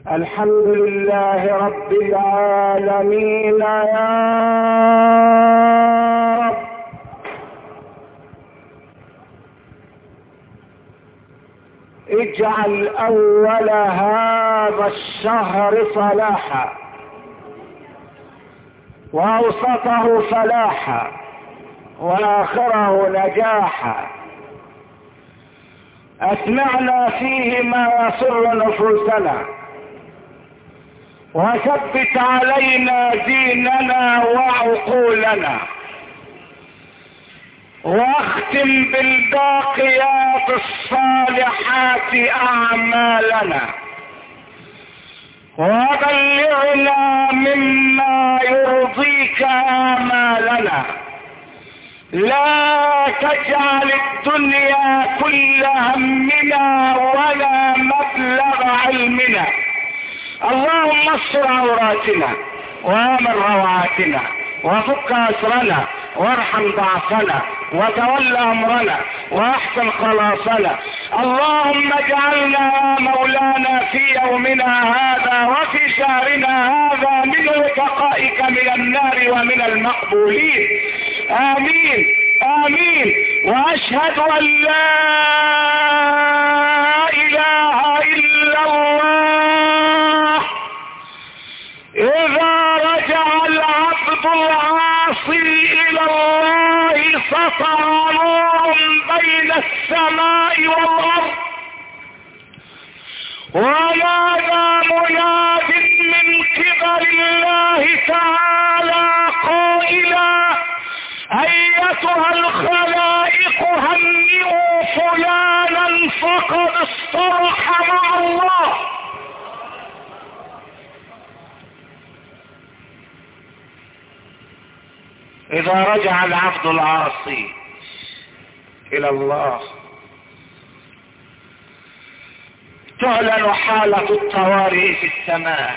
الحمد لله رب العالمين يا رب. اجعل اول هذا الشهر صلاحا واوسطه فلاحا واخره نجاحا. اسمعنا فيه ما يسر نفوسنا وثبت علينا ديننا وعقولنا واختم بالباقيات الصالحات اعمالنا وبلغنا مما يرضيك آمالنا. لا تجعل الدنيا كل همنا ولا مبلغ علمنا. اللهم استر عوراتنا وامن روعاتنا وفك اسرنا وارحم ضعفنا وتول امرنا واحسن خلاصنا. اللهم اجعلنا يا مولانا في يومنا هذا وفي شهرنا هذا من رفقائك من النار ومن المقبولين. امين امين. واشهد ان لا اله الا الله. اذا رجع العبد العاصي الى الله سطع نور بين السماء والارض ونادى مناد من قبل الله تعالى قائلا: ايتها الخلائق هنئوا فلانا فقد اصطلح مع الله. اذا رجع العبد العاصي الى الله تعلن حالة الطوارئ في السماء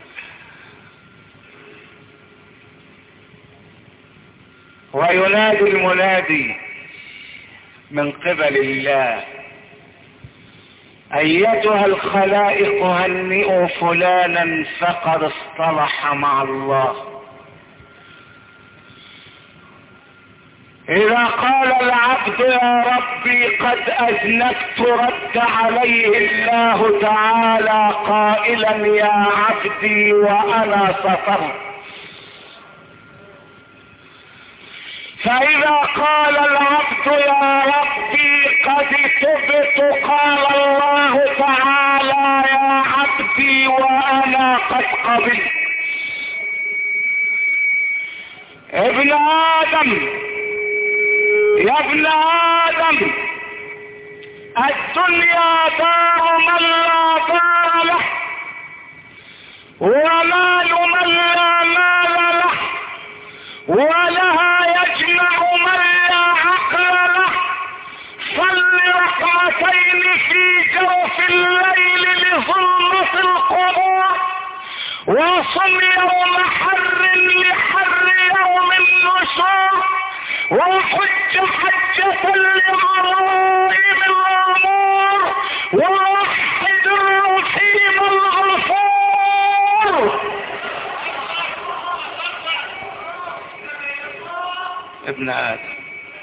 وينادي المنادي من قبل الله: ايتها الخلائق هنئوا فلانا فقد اصطلح مع الله. اذا قال العبد يا ربي قد اذنبت رد عليه الله تعالى قائلا: يا عبدي وانا سترت. فاذا قال العبد يا ربي قد تبت قال الله تعالى: يا عبدي وانا قد قبلت. ابن ادم يا ابن ادم، الدنيا دار من لا دار له ومال من لا مال له ولها يجمع من لا عقل له. صل ركعتين في جوف الليل لظلمة القبور وصم يوم حر لحر يوم النشور وحج حجة لعظائم الأمور ووحد الرحيم الغفور. ابن آدم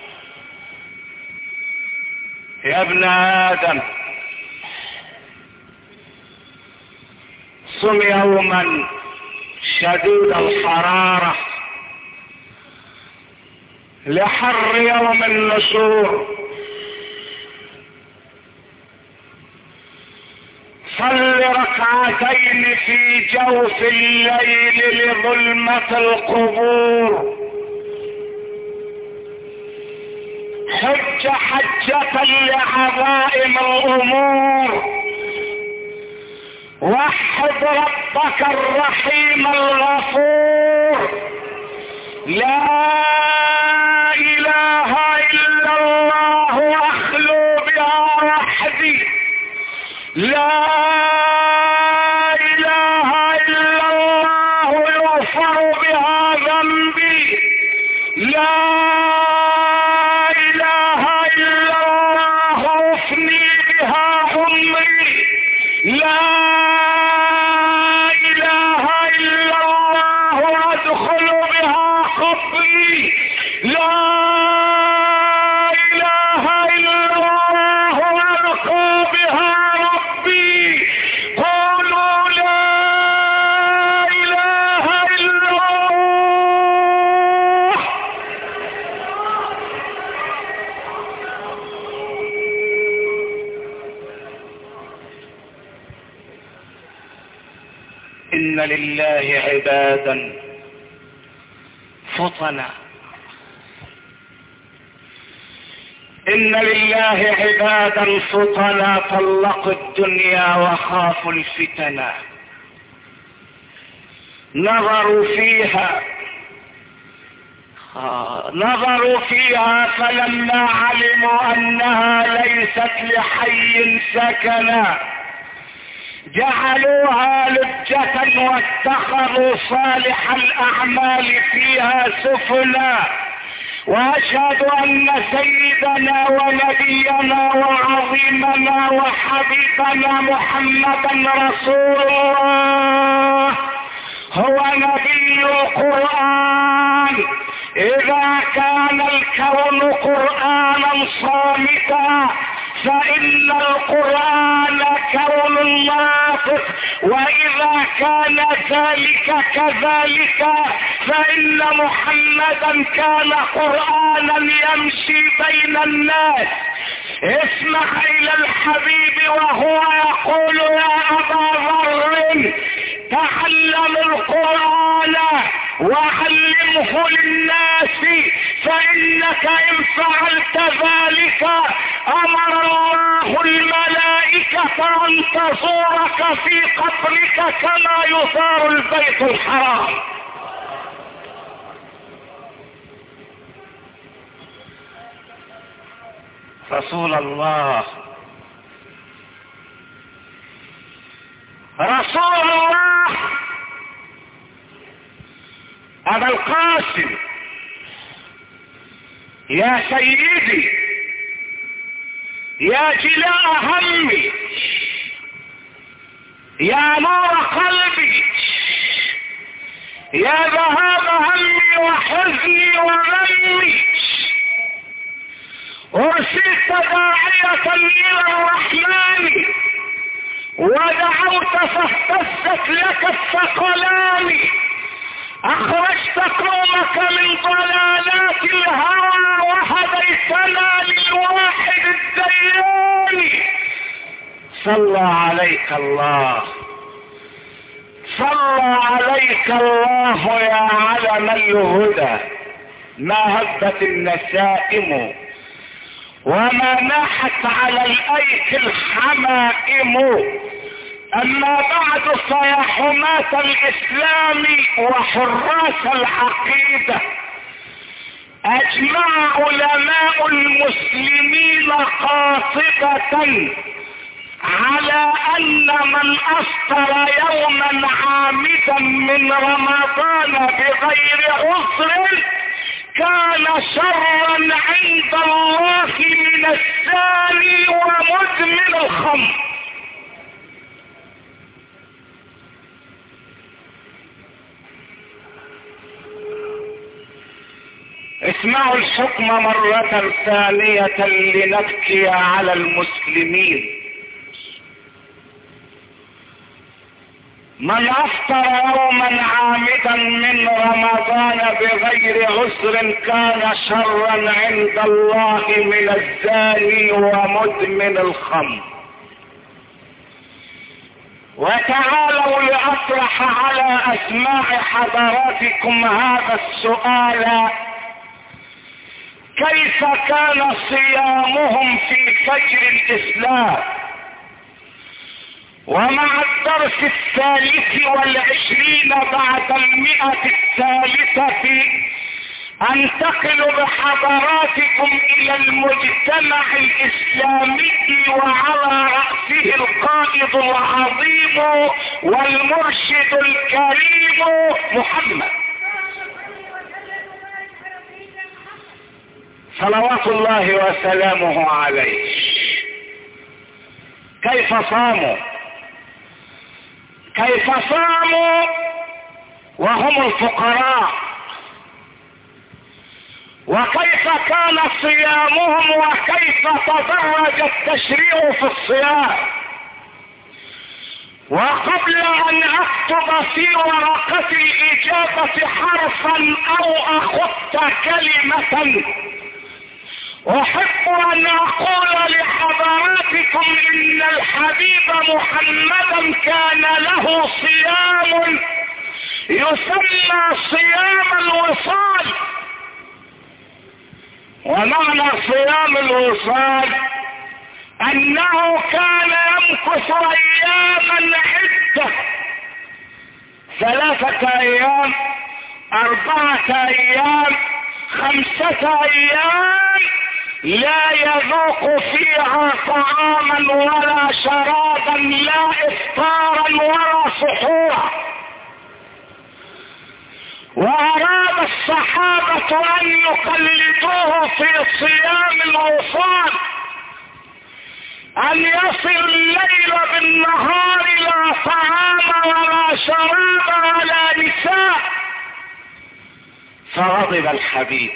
يا ابن آدم، صم يوما شديد الحرارة لحر يوم النشور. صل ركعتين في جوف الليل لظلمة القبور. حج حجة لعظائم الأمور. وحد ربك الرحيم الغفور. لا اله الا الله اخلو بها وحدي. لا اله الا الله يغفر بها ذنبي. لا اله الا الله افني بها عمري. لا إن لله عبادا فطنا، إن لله عبادا فطنا طلقوا الدنيا وخافوا الفتنا، نظروا فيها فلما علموا أنها ليست لحي سكنا جعلوها لجة واتخذوا صالح الأعمال فيها سفنا. وأشهد أن سيدنا ونبينا وعظيمنا وحبيبنا محمدا رسول الله هو نبي القرآن. إذا كان الكون قرآنا صامتا فإن القرآن كون ناطق، وإذا كان ذلك كذلك فإن محمدا كان قرآنا يمشي بين الناس. اسمع إلى الحبيب وهو يقول يا أبا ذر تعلم القرآن وعلمه للناس، فإنك إن فعلت ذلك أمر الله الملائكة أن تزورك في قبرك كما يزار البيت الحرام. رسول الله رسول الله أبا القاسم يا سيدي يا جلاء همي يا نور قلبي يا ذهاب همي وحزني وغمي، أرسلت داعية إلى الرحمن ودعوت فاهتزت لك الثقلان، أخرجت قومك من ضلالات الهوى وهديتنا للواحد الديان. صلى عليك الله، صلى عليك الله يا علم الهدى. ما هبت النسائم وما ناحت على الأيك الحمائم. أما بعد فيا حماة الإسلام وحراس العقيدة، أجمع علماء المسلمين قاطبة على أن من أفطر يوما عامدا من رمضان بغير عذر كان شرا عند الله من الزاني ومدمن الخمر. اسمعوا الحكم مرة ثانية لنبكي على المسلمين. من افطر يوما عامدا من رمضان بغير عذر كان شرا عند الله من الزاني ومدمن الخمر. وتعالوا لأطرح على أسماع حضراتكم هذا السؤال: كيف كان صيامهم في فجر الإسلام؟ ومع الدرس 23 بعد 100 انتقل بحضراتكم الى المجتمع الاسلامي وعلى رأسه القائد العظيم والمرشد الكريم محمد صلوات الله وسلامه عليه. كيف صاموا؟ كيف صاموا وهم الفقراء؟ وكيف كان صيامهم وكيف تدرج التشريع في الصيام؟ وقبل ان اكتب في ورقة الاجابة حرفا او اخط كلمة احب ان اقول لحضراتكم ان الحبيب محمدا كان له صيام يسمى صيام الوصال. ومعنى صيام الوصال انه كان يمكث اياما عدة، 3 ايام، 4 ايام، 5 ايام، لا يذوق فيها طعاما ولا شرابا، لا افطارا ولا سحورا. واراد الصحابة ان يقلدوه في صيام الوصال، ان يصل الليل بالنهار لا طعام ولا شراب ولا نساء. فغضب الحبيب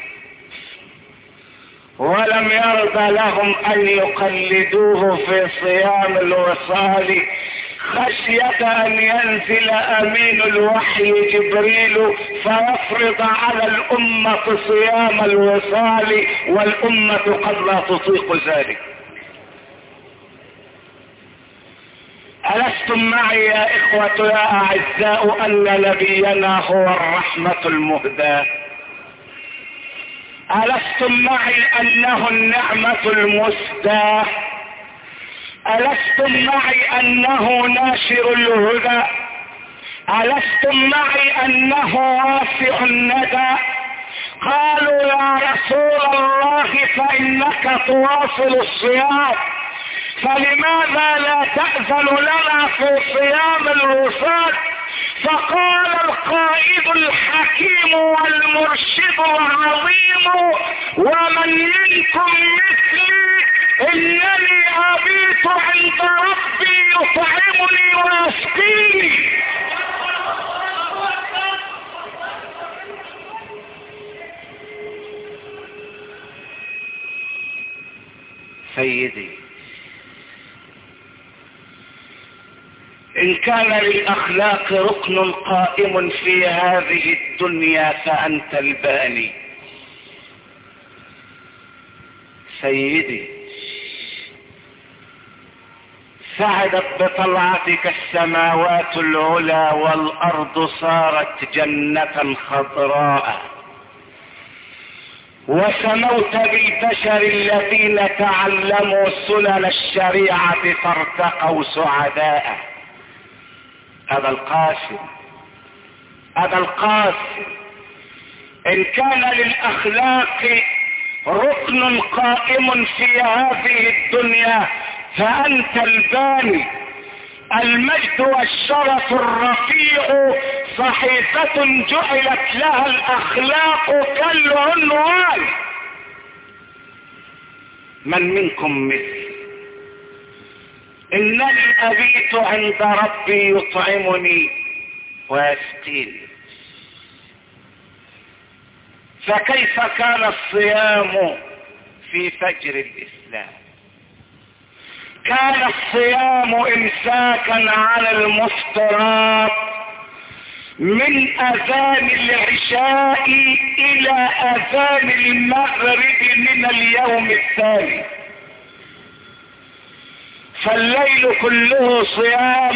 ولم يرضى لهم ان يقلدوه في صيام الوصال، خشية ان ينزل امين الوحي جبريل فيفرض على الامة صيام الوصال، والامة قد لا تطيق ذلك. ألستم معي يا إخوة يا أعزاء أن نبينا هو الرحمة المهداة؟ ألستم معي أنه النعمة المسداة؟ ألستم معي أنه ناشر الهدى؟ ألستم معي أنه واسع الندى؟ قالوا يا رسول الله فإنك تواصل الصيام، فلماذا لا تأذن لنا في صيام الوصال؟ فقال القائد الحكيم والمرشد العظيم: ومن منكم مثلي انني ابيت عند ربي يطعمني ويسقيني. سيدي، ان كان للاخلاق ركن قائم في هذه الدنيا فانت الباني. سيدي، سعدت بطلعتك السماوات العلى والارض صارت جنة خضراء، وسموت بالبشر الذين تعلموا سنن الشريعة فارتقوا سعداء. أبا القاسم، إن كان للأخلاق ركن قائم في هذه الدنيا فأنت الباني. المجد والشرف الرفيع صحيفة جعلت لها الأخلاق كالعنوان. من منكم مثل إنني أبيت عند ربي يطعمني ويسقيني. فكيف كان الصيام في فجر الإسلام؟ كان الصيام إمساكا عن المفطرات من أذان العشاء إلى أذان المغرب من اليوم الثاني. فالليل كله صيام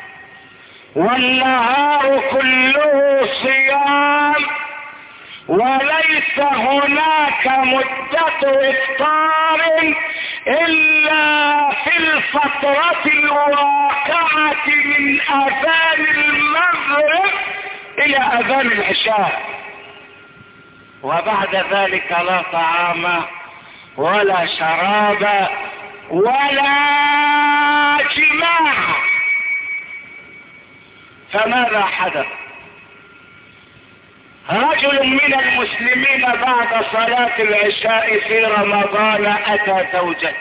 والنهار كله صيام، وليس هناك مدة إفطار إلا في الفترة الواقعة من أذان المغرب إلى أذان العشاء، وبعد ذلك لا طعام ولا شراب ولا جماع. فماذا حدث؟ رجل من المسلمين بعد صلاة العشاء في رمضان أتى زوجته،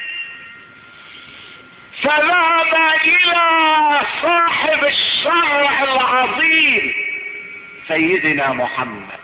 فذهب إلى صاحب الشرع العظيم سيدنا محمد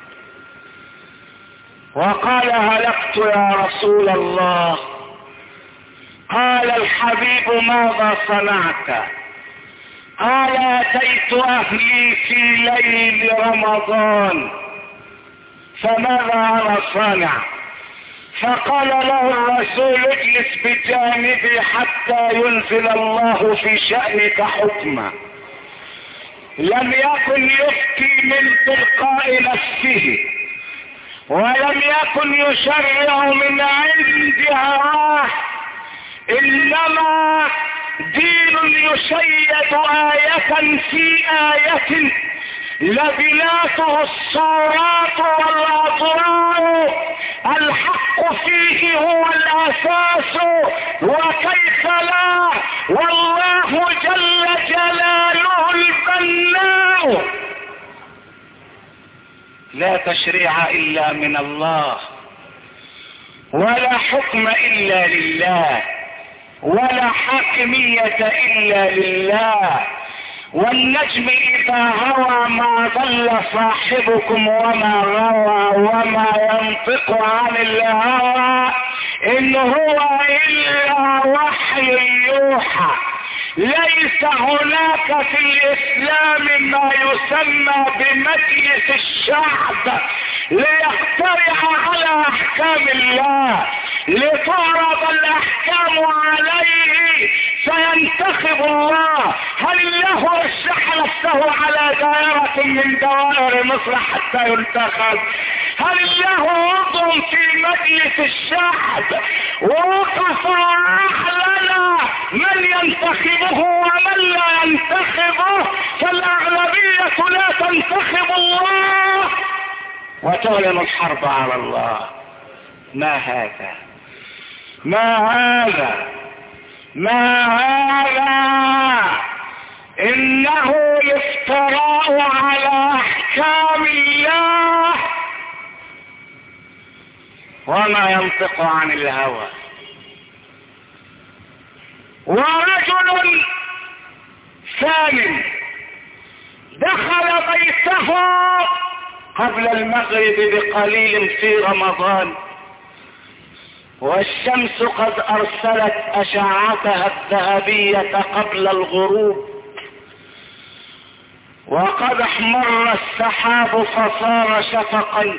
وقال: هلكت يا رسول الله. قال الحبيب: ماذا صنعت؟ قال: أتيت أهلي في ليل رمضان. فماذا أنا صانع؟ فقال له الرسول اجلس بجانبي حتى ينزل الله في شأنك حكما. لم يكن يفتي من تلقاء نفسه، ولم يكن يشرع من عند هواه، انما دين يشيد آية في آية لبناته الصورات والأضرار، الحق فيه هو الأساس وكيف لا، والله جل جلاله البناء. لا تشريع إلا من الله، ولا حكم إلا لله، ولا حاكمية إلا لله. والنجم إذا هوى ما ضل صاحبكم وما غوى، وما ينطق عن الهوى إن هو إلا وحي يوحى. ليس هناك في الإسلام ما يسمى بمجلس الشعب ليخترع على أحكام الله، لتعرض الأحكام عليه فينتخب الله. هل الله رشح نفسه على دائرة من دوائر مصر حتى ينتخب؟ هل الله عضو في مجلس الشعب ووقف وأعلن من ينتخبه ومن لا ينتخبه؟ فالأغلبية لا تنتخب الله وتعلن الحرب على الله. ما هذا؟ ما هذا؟ ما هذا؟ إنه الافتراء على أحكام الله، وما ينطق عن الهوى. ورجل ثاني دخل بيته قبل المغرب بقليل في رمضان، والشمس قد أرسلت أشعتها الذهبية قبل الغروب، وقد احمر السحاب فصار شفقا،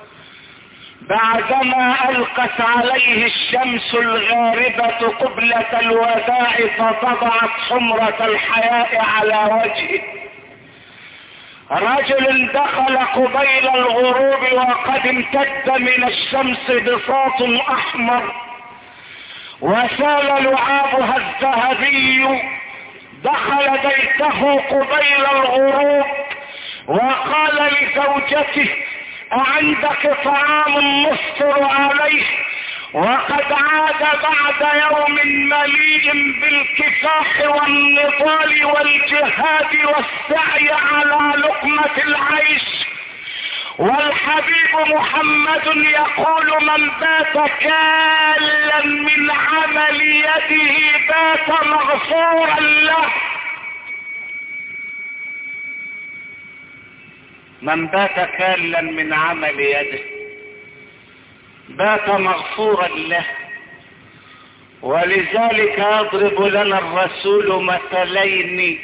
بعدما ألقت عليه الشمس الغاربة قبلة الوداع فطبعت حمرة الحياء على وجهه. رجل دخل قبيل الغروب وقد امتد من الشمس بساط أحمر وسال لعابها الذهبي، دخل بيته قبيل الغروب وقال لزوجته أعندك طعام نفطر عليه؟ وقد عاد بعد يوم مليء بالكفاح والنضال والجهاد والسعي على لقمة العيش. والحبيب محمد يقول من بات كالا من عمل يده بات مغفورا له. من بات كالا من عمل يده بات مغفورا له. ولذلك يضرب لنا الرسول مثلين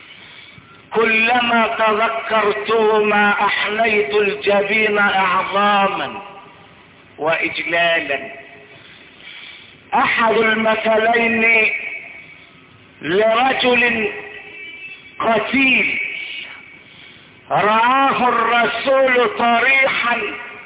كلما تذكرتهما احنيت الجبين اعظاما واجلالا. احد المثلين لرجل قتيل رآه الرسول طريحا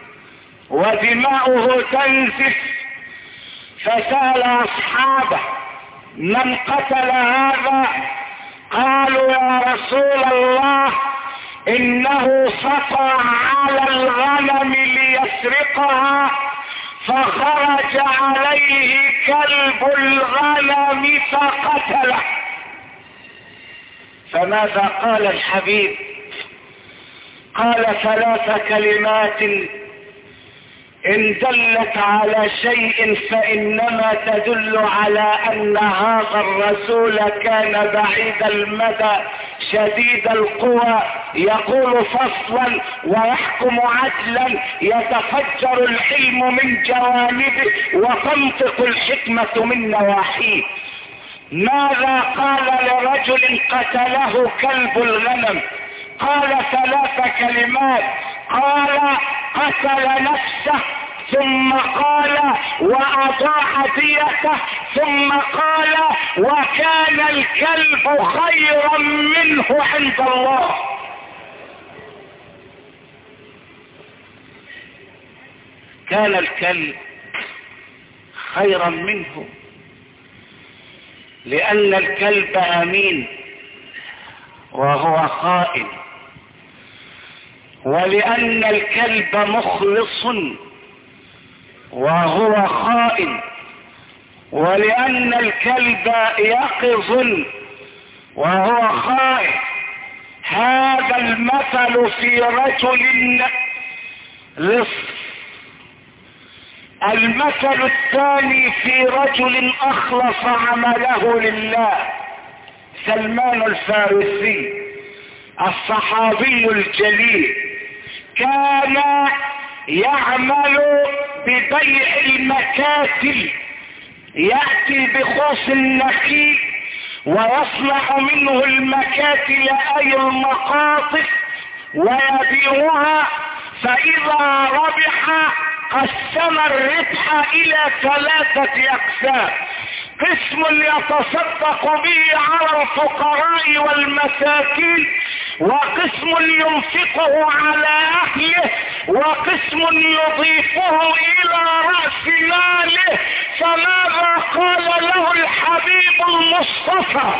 ودماؤه تنزف، فسأل أصحابه من قتل هذا؟ قالوا يا رسول الله إنه سطى على الغنم ليسرقها فخرج عليه كلب الغنم فقتله. فماذا قال الحبيب؟ قال ثلاث كلمات إن دلت على شيء فإنما تدل على أن هذا الرسول كان بعيد المدى شديد القوى، يقول فصلا ويحكم عدلا، يتفجر العلم من جوانبه وتنطق الحكمة من نواحيه. ماذا قال لرجل قتله كلب الغنم؟ قال ثلاث كلمات. قال قتل نفسه ثم قال وأضاع ديته، ثم قال وكان الكلب خيرا منه عند الله. كان الكلب خيرا منه، لأن الكلب أمين وهو خائن، ولأن الكلب مخلص وهو خائن، ولأن الكلب يقظ وهو خائن. هذا المثل في رجل لص. المثل الثاني في رجل أخلص عمله لله، سلمان الفارسي الصحابي الجليل، كان يعمل ببيع المكاتل، يأتي بخوص النخيل ويصنع منه المكاتل أي المقاطف ويبيعها، فإذا ربح قسم الربح إلى 3 أقسام: قسم يتصدق به على الفقراء والمساكين، وقسم ينفقه على أهله، وقسم يضيفه إلى رأس ماله. فماذا قال له الحبيب المصطفى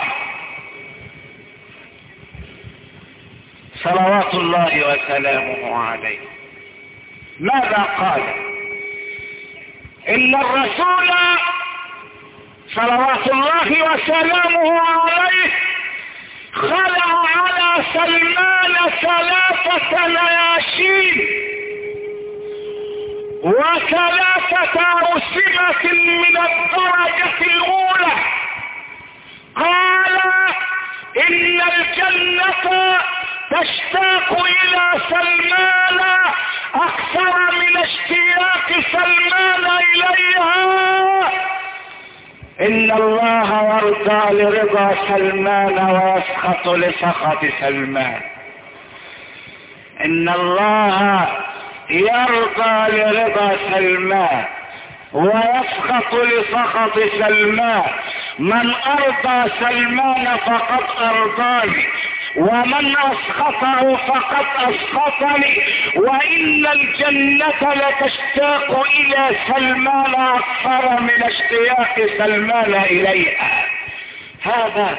صلوات الله وسلامه عليه؟ ماذا قال؟ إن الرسول صلوات الله وسلامه عليه خلع على سلمان 3 نياشين و3 أوسمة من الدرجة الأولى. قال إن الجنة تشتاق إلى سلمان أكثر من اشتياق سلمان إليها. إن الله يرضى لرضا سلمان ويسخط لسخط سلمان. إن الله يرضى لرضا سلمان ويسخط لسخط سلمان. من أرضى سلمان فقد أرضاني، ومن أسخطه فقد أسخطني، وإن الجنة لتشتاق إلى سلمان أكثر من اشتياق سلمان إليها. هذا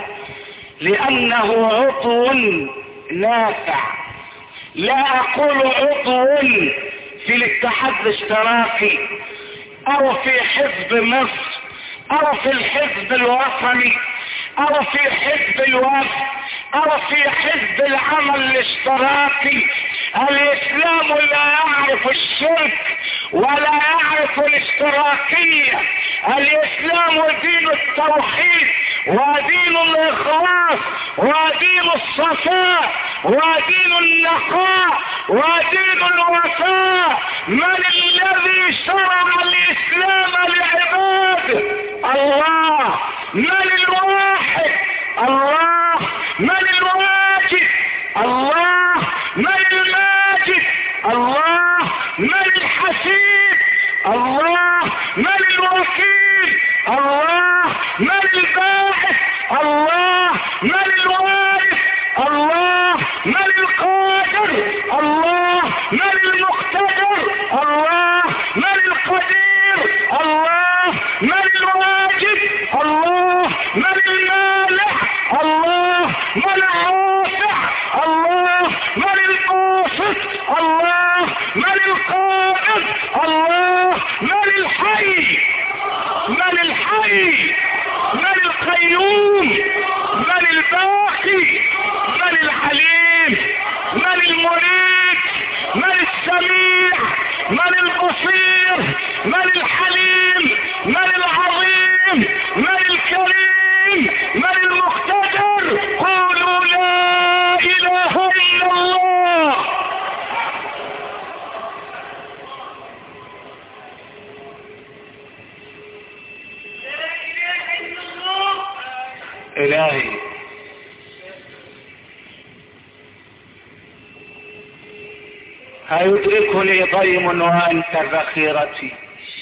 لأنه عضو نافع. لا أقول عضو في الاتحاد الاشتراكي أو في حزب مصر أو في الحزب الوطني أو في حزب الوفد أو في حزب العمل الاشتراكي. الإسلام لا يعرف الشرك ولا يعرف الاشتراكية. الإسلام دين التوحيد ودين الإخلاص ودين الصفاء ودين النقاء ودين الوفاء. من الذي شرع الإسلام لعباده؟ الله. من الواحد؟ الله. من الواجد؟ الله. من الماجد؟ الله. من الحسيب؟ الله. من الوكيل؟ الله. من الباعث؟ الله. من الوارث؟ الله. من القادر؟ الله. من المقتدر؟ الله. من القدير؟ الله. من الواجب؟ الله. من المانع؟ الله. من الرافع؟ الله. من الباسط؟ الله. من القابض؟ الله. من الحي؟ من الحي؟ من القيوم؟ من الباقي؟ من الحليم؟ من المريد؟ من السميع؟ من البصير؟ من الحليم؟ من العظيم؟ من الكريم؟ من المقتدر؟ قولوا لا إله إلا الله. إلهي أيدركني ضيم وأنت ذخيرتي،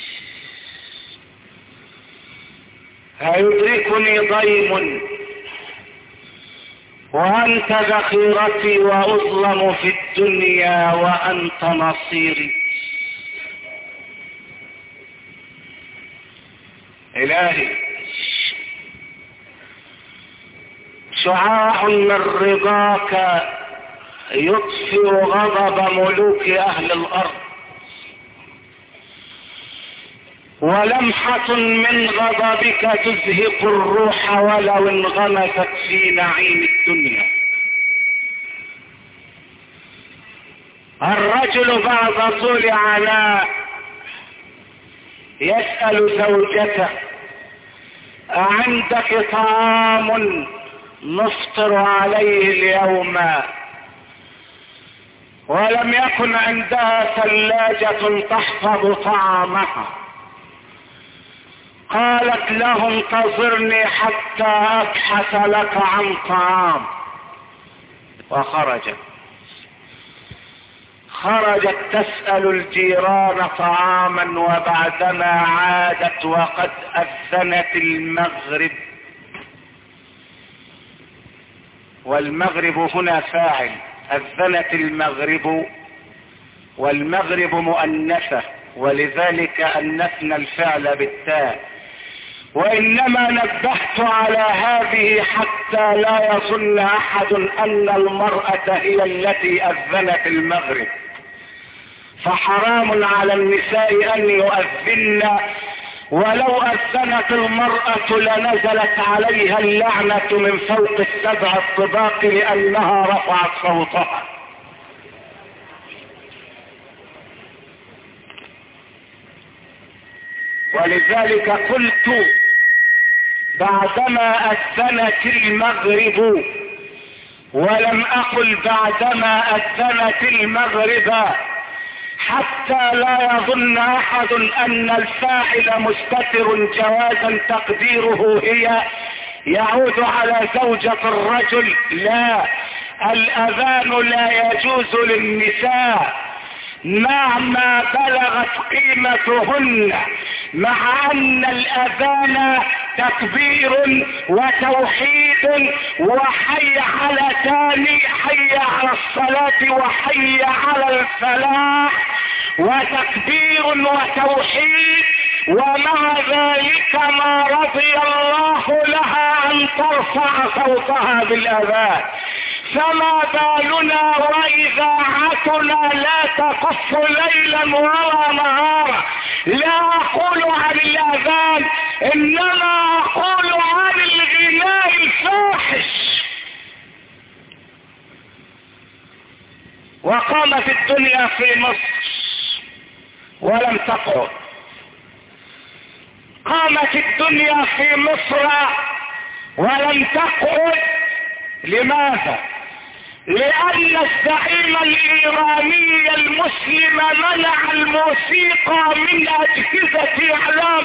أيدركني ضيم وأنت ذخيرتي، وأظلم في الدنيا وأنت نصيري. إلهي شعاع من رضاك يطفئ غضب ملوك أهل الأرض، ولمحة من غضبك تزهق الروح ولو انغمست في نعيم الدنيا. الرجل بعد طول عناء يسأل زوجته: أعندك طعام نفطر عليه اليوم؟ ولم يكن عندها ثلاجة تحفظ طعامها. قالت له: انتظرني حتى أبحث لك عن طعام. وخرجت تسأل الجيران طعاما، وبعدما عادت وقد أذنت المغرب. والمغرب هنا فاعل، أذنت المغرب، والمغرب مؤنثة، ولذلك أنثنا الفعل بالتاء. وإنما نبهت على هذه حتى لا يظن أحد أن المرأة هي التي أذنت المغرب، فحرام على النساء أن يؤذن، ولو أذنت المرأة لنزلت عليها اللعنة من فوق السبع الطباق لأنها رفعت صوتها. ولذلك قلت بعدما أذنت المغرب، ولم أقل بعدما أذنت المغرب، حتى لا يظن أحد أن الفاعل مستتر جوازا تقديره هي يعود على زوجة الرجل. لا، الأذان لا يجوز للنساء مهما بلغت قيمتهن، مع أن الأذان تكبير وتوحيد وحي على ثاني، حي على الصلاة وحي على الفلاح، وتكبير وتوحيد، ومع ذلك ما رضي الله لها أن ترفع صوتها بالأذان. فما بالنا وإذاعتنا لا تقف ليلا ولا نهارا. لا أقول عن الأذان، إنما أقول عن الغناء الفاحش. وقامت الدنيا في مصر ولم تقعد. قامت الدنيا في مصر ولم تقعد. لماذا؟ لأن الزعيم الإيراني المسلم منع الموسيقى من أجهزة إعلام.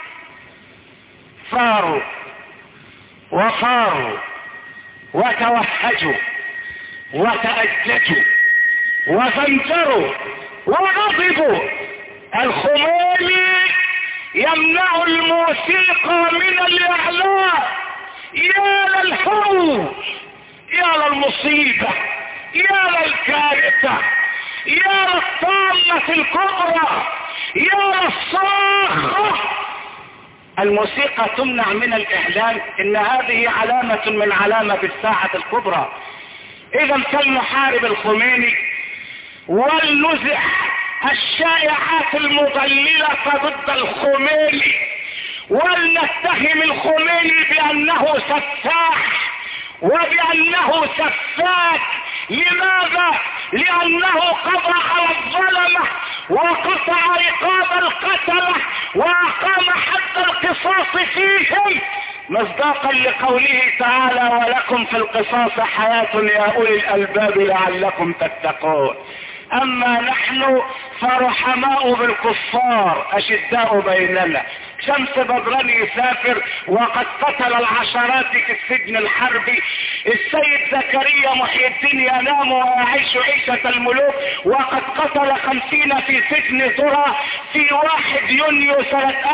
صاروا وصاروا وتوهجوا وتأججوا وزنجروا وغضبوا. الخميني يمنع الموسيقى من الإعلام. يا للهول، يا للمصيبة، يا للكارثة، يا للطامة الكبرى، يا للصاخة. الموسيقى تمنع من الإعلان. إن هذه علامة من علامة الساعة الكبرى. إذا فلنحارب الخميني ولنزع الشائعات المضللة ضد الخميني، ولنتهم الخميني بأنه سفاح وبأنه سفاك. لماذا؟ لأنه قضى على الظلمة وقطع رقاب القتلة وأقام حد القصاص فيهم، مصداقا لقوله تعالى: ولكم في القصاص حياة يا أولي الألباب لعلكم تتقون. أما نحن فرحماء بالكفار أشداء بيننا، شمس بدران يسافر وقد قتل العشرات في السجن الحربي. السيد زكريا محي الدين ينام ويعيش عيشة الملوك وقد قتل 50 في سجن ذرة في 1 يونيو سنة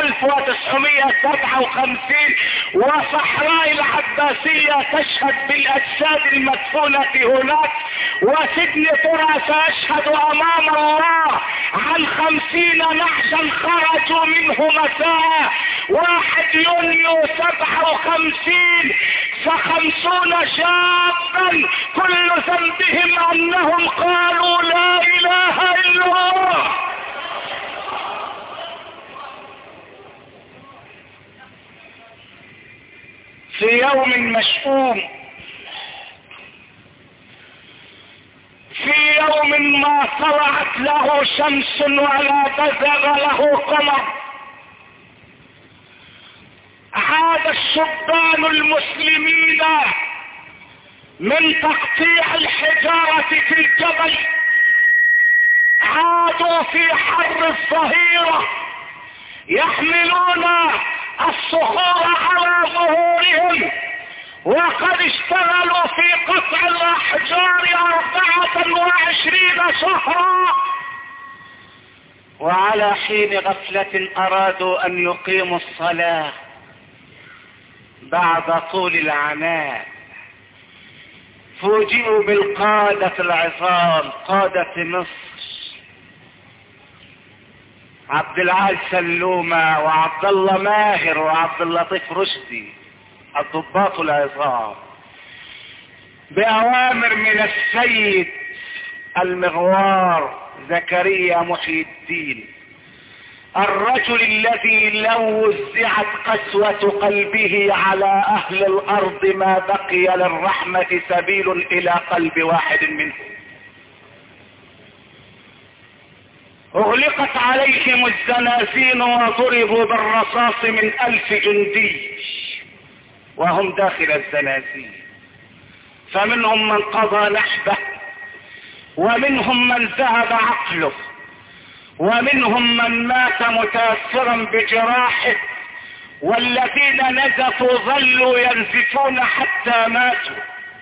1957. وصحراء العباسية تشهد بالاجساد المدفونة هناك، وسجن ذرة سيشهد امام الله عن 50 نحشا خرجوا منه مساء 1 يونيو 57. ف50 شابا كل ذنبهم انهم قالوا لا اله الا الله. في يوم مشؤوم، في يوم ما طلعت له شمس ولا بزغ له قمر، عاد الشبان المسلمين من تقطيع الحجارة في الجبل، عادوا في حر الظهيرة يحملون الصخور على ظهورهم، وقد اشتغلوا في قطع الاحجار 24 شهرا، وعلى حين غفلة ارادوا ان يقيموا الصلاة بعد طول العناء، فوجئوا بالقادة العظام، قادة مصر عبد العال سلومة وعبد الله ماهر وعبد اللطيف رشدي، الضباط العظام، بأوامر من السيد المغوار زكريا محي الدين، الرجل الذي لو وزعت قسوة قلبه على اهل الارض ما بقي للرحمة سبيل الى قلب واحد منهم. اغلقت عليهم الزنازين وضربوا بالرصاص من 1000 جندي وهم داخل الزنازين، فمنهم من قضى نحبه، ومنهم من ذهب عقله، ومنهم من مات متاثرا بجراحه، والذين نزفوا ظلوا ينزفون حتى ماتوا.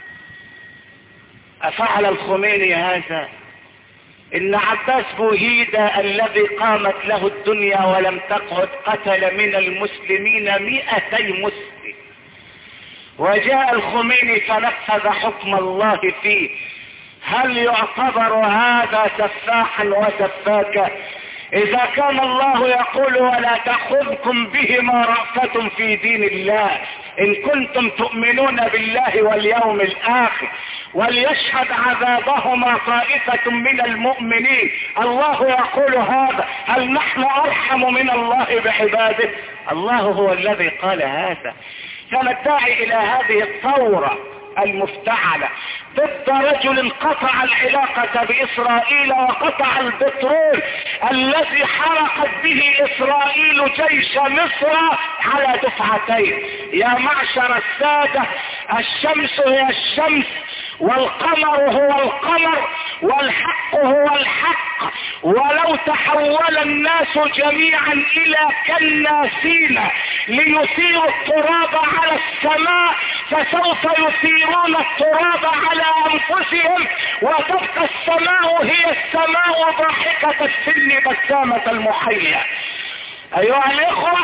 أفعل الخميني هذا؟ إن عباس بوهيدة الذي قامت له الدنيا ولم تقعد قتل من المسلمين 200 مسلم، وجاء الخميني فنفذ حكم الله فيه. هل يعتبر هذا سفاحا وسفاكا؟ اذا كان الله يقول ولا تأخذكم بهما رأفة في دين الله ان كنتم تؤمنون بالله واليوم الاخر، وليشهد عذابهما طائفة من المؤمنين، الله يقول هذا، هل نحن ارحم من الله بعباده؟ الله هو الذي قال هذا. كان الداعي الى هذه الثورة المفتعلة ضد رجل قطع العلاقة بإسرائيل وقطع البترول الذي حرقت به إسرائيل جيش مصر على دفعتين. يا معشر السادة، الشمس هي الشمس، والقمر هو القمر، والحق هو الحق، ولو تحول الناس جميعا إلى كالناسين ليثيروا التراب على السماء فسوف يثيرون التراب على أنفسهم، وتبقى السماء هي السماء ضاحكة السن بسامة المحيا. أيها الإخوة،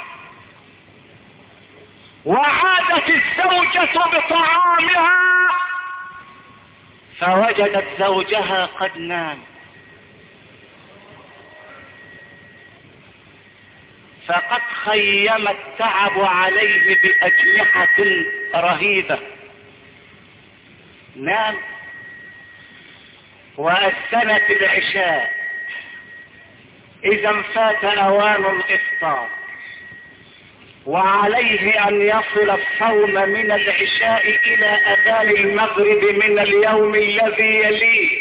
وعادت الزوجة بطعامها فوجدت زوجها قد نام، فقد خيم التعب عليه بأجنحة رهيبة، نام وأذنت العشاء، إذا فات أوان الإفطار وعليه أن يصل الصوم من العشاء إلى أذان المغرب من اليوم الذي يليه.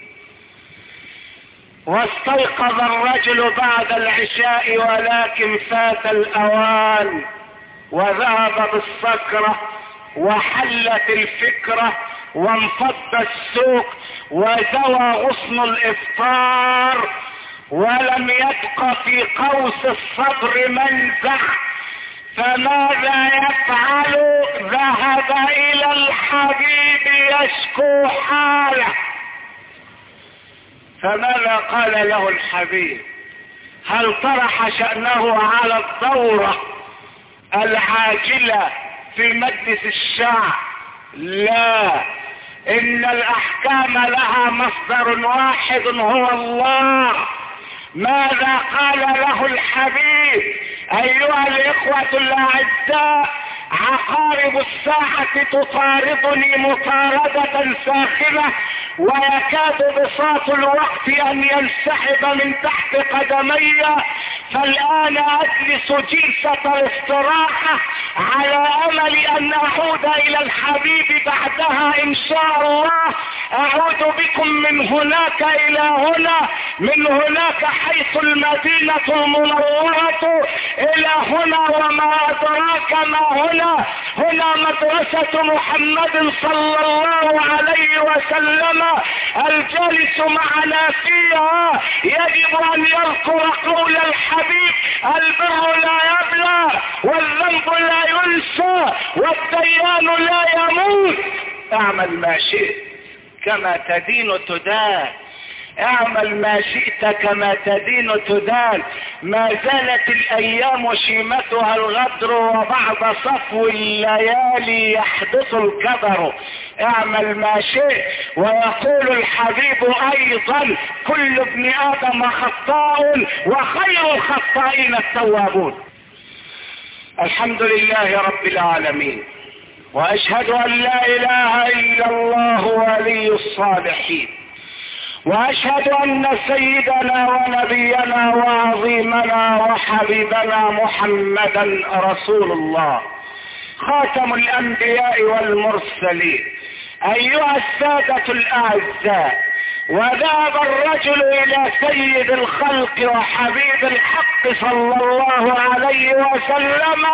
واستيقظ الرجل بعد العشاء ولكن فات الأوان، وذهب بالسكرة وحلت الفكرة وانفض السوق وزوى غصن الإفطار، ولم يبق في قوس الصبر منزع، فماذا يفعل؟ ذهب الى الحبيب يشكو حاله. فماذا قال له الحبيب؟ هل طرح شأنه على الدورة العاجلة في مجلس الشعب؟ لا، ان الاحكام لها مصدر واحد هو الله. ماذا قال له الحبيب؟ ايها الاخوة الاعزاء، عقارب الساعة تطاردني مطاردة ساخنة، ويكاد بساط الوقت ان ينسحب من تحت قدمي، فالان اجلس جلسة الاستراحة على امل ان اعود الى الحبيب بعدها ان شاء الله. اعود بكم من هناك الى هنا، من هناك حيث المدينة المنورة الى هنا، وما ادراك ما هنا. هنا مدرسة محمد صلى الله عليه وسلم، الجالس معنا فيها يجب ان يذكر قول الحبيب: البر لا يبلى، والذنب لا ينسى، والديان لا يموت. اعمل ما شئت كما تدين تدان، اعمل ما شئت كما تدين تدان. ما زالت الايام شيمتها الغدر، وبعد صفو الليالي يحدث الكدر. اعمل ما شئت. ويقول الحبيب ايضا: كل ابن ادم خطاء، وخير الخطائين التوابون. الحمد لله رب العالمين، واشهد ان لا اله الا الله ولي الصالحين، واشهد ان سيدنا ونبينا وعظيمنا وحبيبنا محمدا رسول الله، خاتم الانبياء والمرسلين. ايها السادة الاعزاء، وذهب الرجل الى سيد الخلق وحبيب الحق صلى الله عليه وسلم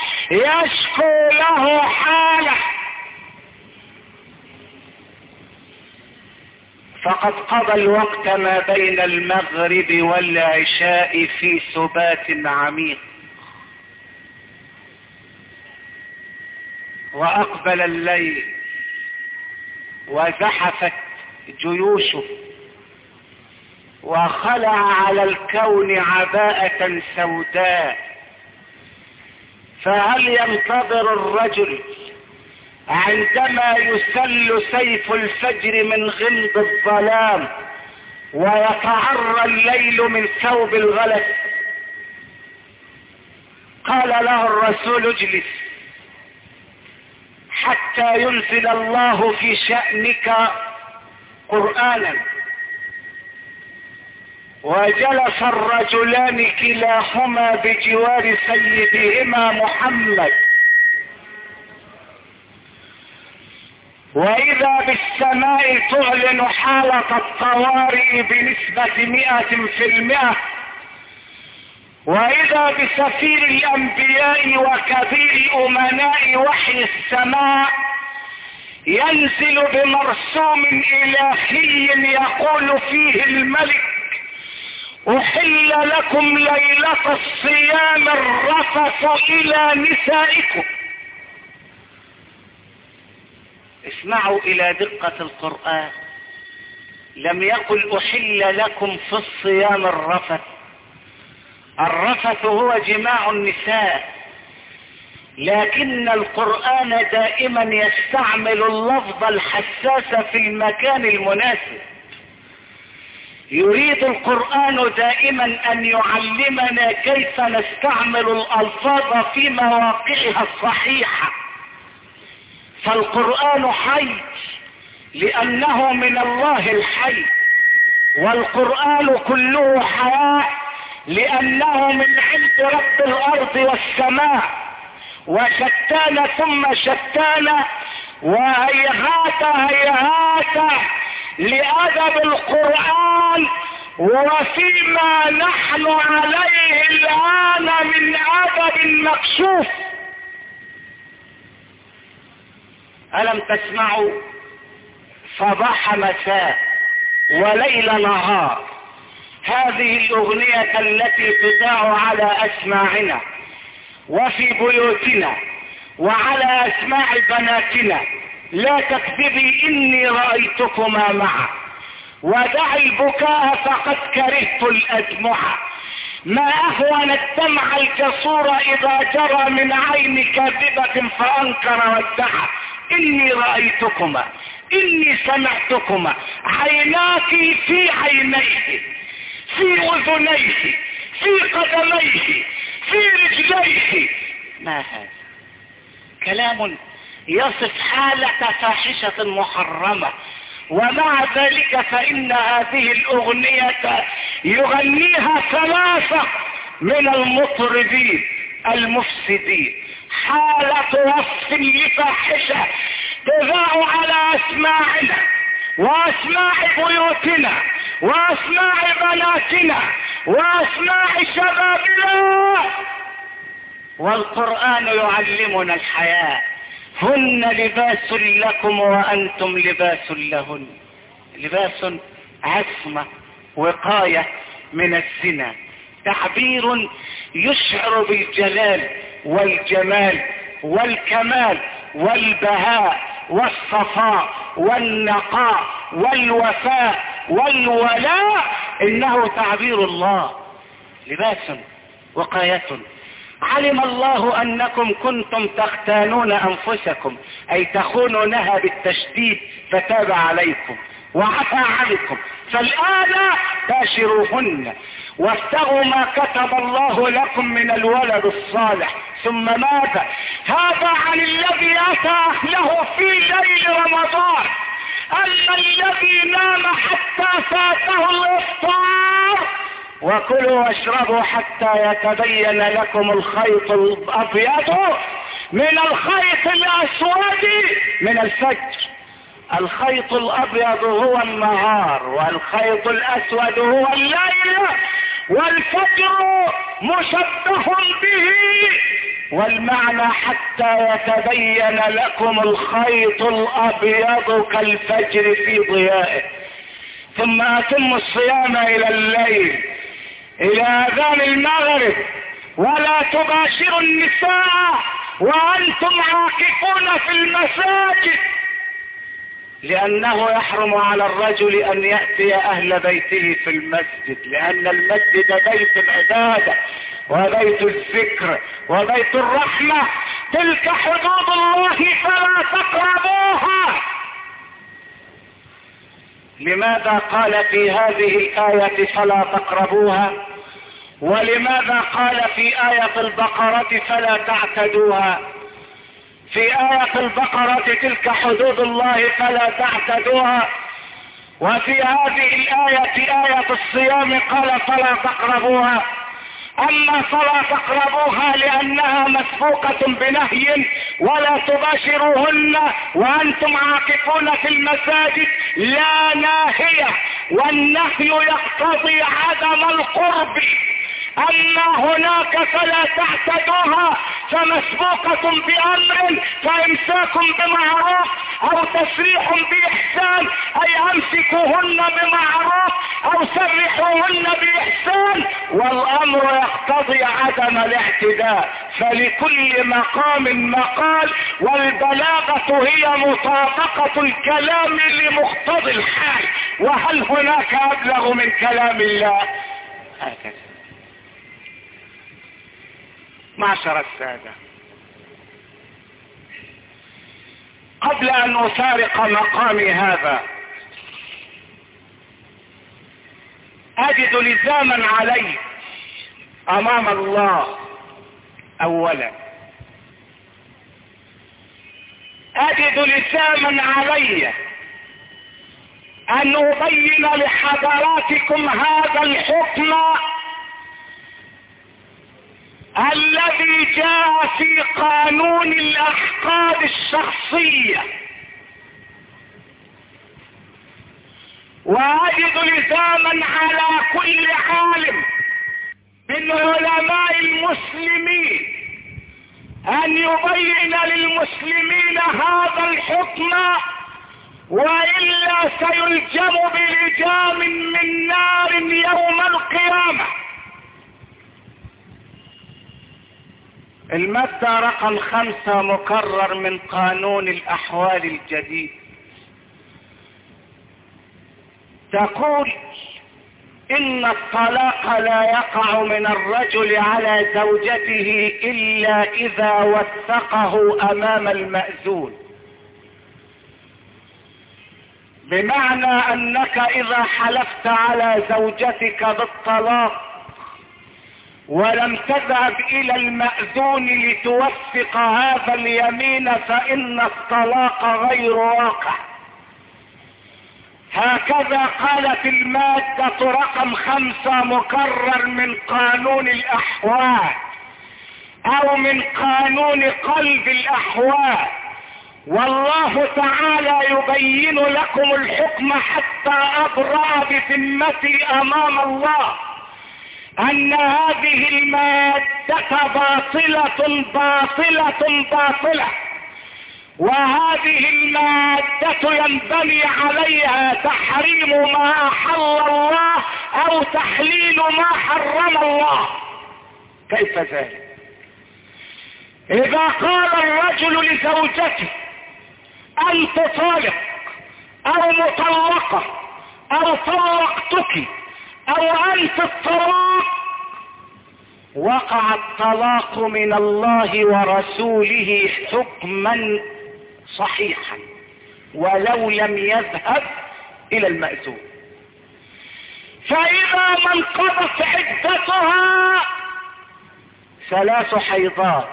يشكو له حاله، فقد قضى الوقت ما بين المغرب والعشاء في سبات عميق، واقبل الليل وزحفت جيوشه، وخلع على الكون عباءة سوداء. فهل ينتظر الرجل عندما يسل سيف الفجر من غمض الظلام ويتعرى الليل من ثوب الغلس؟ قال له الرسول: اجلس حتى ينزل الله في شأنك قرآنا. وجلس الرجلان كلاهما بجوار سيدهما محمد، واذا بالسماء تعلن حالة الطوارئ بنسبة 100%، واذا بسفير الانبياء وكبير امناء وحي السماء ينزل بمرسوم الهي يقول فيه الملك: احل لكم ليلة الصيام الرفث الى نسائكم. اسمعوا الى دقة القرآن، لم يقل احل لكم في الصيام الرفث. الرفث هو جماع النساء، لكن القرآن دائما يستعمل اللفظ الحساس في المكان المناسب. يريد القرآن دائما ان يعلمنا كيف نستعمل الالفاظ في مواقعها الصحيحة. فالقرآن حي لانه من الله الحي، والقرآن كله حياة لانه من عند رب الارض والسماء. وشتان ثم شتان، وهيهات هيهات لأدب القرآن وفيما نحن عليه الآن من أدب مكشوف. ألم تسمعوا؟ صباح مساء وليل نهار، هذه الأغنية التي تذاع على أسماعنا وفي بيوتنا وعلى أسماع بناتنا، لا تكذبي إني رأيتكما معا، ودعي البكاء فقد كرهت الأدمع، ما أهون الدمع الجسور إذا جرى من عين كاذبة فأنكر وادعى، إني رأيتكما، إني سمعتكما، عيناك في عينيه، في أذنيه، في قدميه، في رجليه. ما هذا؟ كلام يصف حالة فاحشة محرمة، ومع ذلك فإن هذه الأغنية يغنيها ثلاثة من المطربين المفسدين، حالة وصف لفاحشة تذاع على أسماعنا وأسماع بيوتنا وأسماع بناتنا وأسماع شبابنا، والقرآن يعلمنا الحياء، هن لباس لكم وأنتم لباس لهن، لباس عصمة وقاية من الزنا، تعبير يشعر بالجلال والجمال والكمال والبهاء والصفاء والنقاء والوفاء والولاء، إنه تعبير الله، لباس وقاية. علم الله أنكم كنتم تختانون أنفسكم، أي تخونونها بالتشديد، فتاب عليكم وعفى عنكم، فالآن باشروهن وابتغوا ما كتب الله لكم من الولد الصالح. ثم ماذا؟ هذا عن الذي أتى أهله في ليل رمضان، أما الذي نام حتى فاته الإفطار، وكلوا واشربوا حتى يتبين لكم الخيط الأبيض من الخيط الأسود من الفجر. الخيط الأبيض هو النهار، والخيط الأسود هو الليل، والفجر مشبه به، والمعنى حتى يتبين لكم الخيط الأبيض كالفجر في ضيائه. ثم أتموا الصيام إلى الليل، إلى أذان المغرب، ولا تباشروا النساء وأنتم عاكفون في المساجد، لأنه يحرم على الرجل أن يأتي أهل بيته في المسجد، لأن المسجد بيت العبادة وبيت الذكر وبيت الرحمة، تلك حدود الله فلا تقربوها. لماذا قال في هذه الآية فلا تقربوها؟ ولماذا قال في آية البقرة فلا تعتدوها؟ في آية البقرة تلك حدود الله فلا تعتدوها، وفي هذه الآية آية الصيام قال فلا تقربوها. أما فلا تقربوها لأنها مسبوقة بنهي ولا تباشروهن وأنتم عاكفون في المساجد، لا ناهية، والنهي يقتضي عدم القرب. أما هناك فلا تعتدوها فمسبوقة بأمر، فإمساك بمعروف أو تسريح بإحسان، أي أمسكوهن بمعروف أو سرحوهن بإحسان، والأمر يقتضي عدم الاعتداء، فلكل مقام مقال، والبلاغة هي مطابقة الكلام لمقتضي الحال، وهل هناك أبلغ من كلام الله؟ هكذا. معشر السادة، قبل أن أفارق مقامي هذا أجد لزاما علي أمام الله. أولا أجد لزاما علي أن أبين لحضراتكم هذا الحكم الذي جاء في قانون الأحقاد الشخصية، وأجد لزاما على كل عالم من علماء المسلمين أن يبين للمسلمين هذا الحكم وإلا سيلجم بلجام من نار يوم القيامة. المادة رقم 5 مكرر من قانون الأحوال الجديد، تقول إن الطلاق لا يقع من الرجل على زوجته إلا إذا وثقه أمام المأذون، بمعنى أنك إذا حلفت على زوجتك بالطلاق ولم تذهب إلى المأذون لتوثق هذا اليمين فإن الطلاق غير واقع. هكذا قالت المادة رقم 5 مكرر من قانون الأحوال أو من قانون قلب الأحوال. والله تعالى يبين لكم الحكم حتى أبرأ بذمتي أمام الله أن هذه المادة باطلة باطلة باطلة، وهذه المادة ينبني عليها تحريم ما أحل الله أو تحليل ما حرم الله. كيف ذلك؟ إذا قال الرجل لزوجته أنت طالق أو مطلقة أو طلقتك أو أنت الطلاق، وقع الطلاق من الله ورسوله حكما صحيحا ولو لم يذهب إلى المأذون. فإذا ما انقضت عدتها 3 حيضات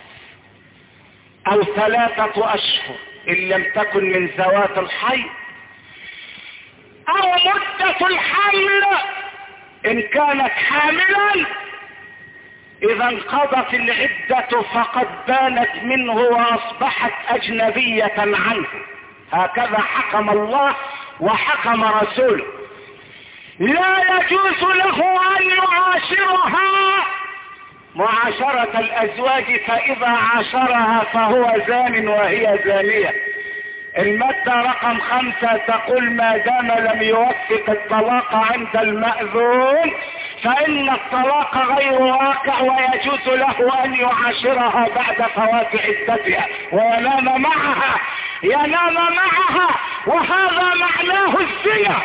أو 3 أشهر إن لم تكن من ذوات الحيض، أو مدة الحمل إن كانت حاملا، إذا انقضت العدة فقد بانت منه وأصبحت أجنبية عنه. هكذا حكم الله وحكم رسوله. لا يجوز له أن يعاشرها معاشرة الأزواج، فإذا عاشرها فهو زان وهي زانية. المادة رقم 5 تقول ما دام لم يوثق الطلاق عند المأذون فإن الطلاق غير واقع، ويجوز له أن يعاشرها بعد فوات عدتها وينام معها وهذا معناه الزنا.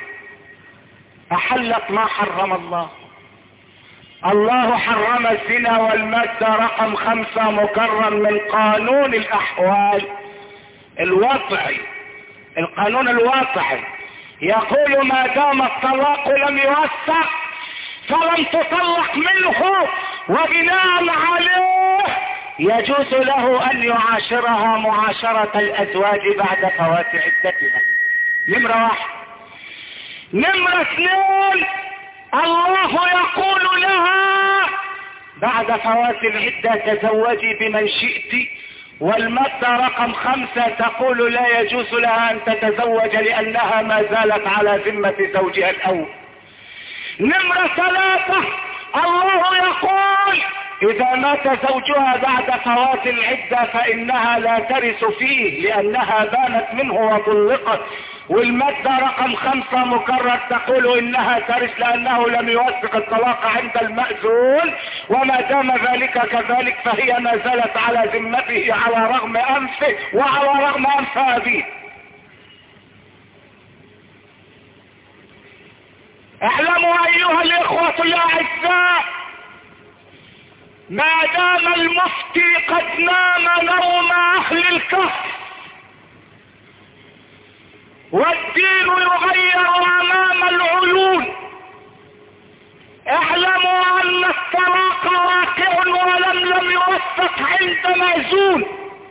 أحلت ما حرم الله. الله حرم الزنا. والمادة رقم 5 مكرر من قانون الأحوال الوضعي، القانون الوضعي يقول ما دام الطلاق لم يوثق فلم تطلق منه، وبناء عليه يجوز له أن يعاشرها معاشرة الأزواج بعد فوات عدتها. نمرة 1. نمرة 2، الله يقول لها بعد فوات العدة تزوجي بمن شئت. والمادة رقم 5 تقول لا يجوز لها أن تتزوج لأنها ما زالت على ذمة زوجها الأول. نمرة 3، الله يقول إذا مات زوجها بعد فوات العدة فإنها لا ترث فيه لأنها بانت منه وطلقت. والمادة رقم 5 مكرر تقول إنها ترث لأنه لم يوثق الطلاق عند المأذون، وما دام ذلك كذلك فهي ما زالت على ذمته على رغم أنفه وعلى رغم أنف أبيه. اعلموا أيها الإخوة الأعزاء، ما دام المفتي قد نام نوم أهل الكهف والدين يغير أمام العيون، اعلموا أن الطلاق واقع ولم يوثق عند مأذون.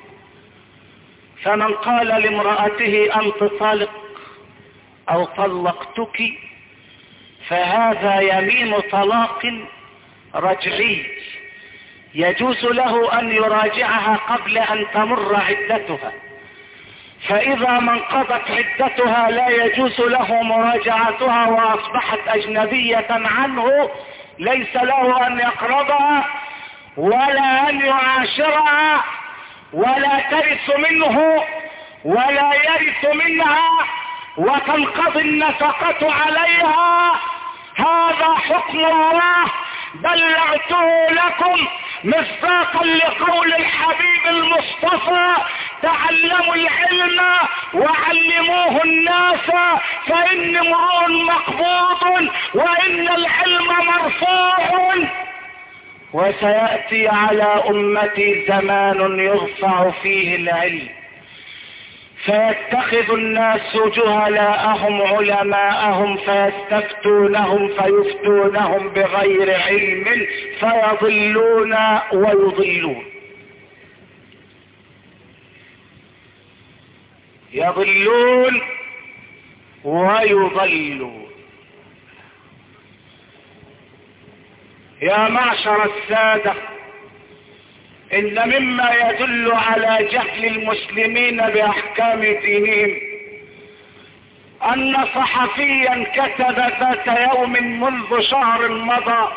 فمن قال لامرأته أنت طالق أو طلقتك فهذا يمين طلاق رجعي، يجوز له أن يراجعها قبل أن تمر عدتها. فإذا ما انقضت عدتها لا يجوز له مراجعتها وأصبحت أجنبية عنه، ليس له أن يقربها ولا أن يعاشرها ولا ترث منه ولا يرث منها وتنقضي النفقة عليها. هذا حكم الله بلغته لكم مصداقا لقول الحبيب المصطفى: تعلموا العلم وعلموه الناس فإن امرؤ مقبوض وإن العلم مرفوع. وسيأتي على أمتي زمان يرفع فيه العلم فيتخذ الناس جهلاءهم علماءهم فيستفتونهم فيفتونهم بغير علم فيضلون ويضلون. يضلون ويضلون. يا معشر السادة، إن مما يدل على جهل المسلمين بأحكام دينهم أن صحفيا كتب ذات يوم منذ شهر مضى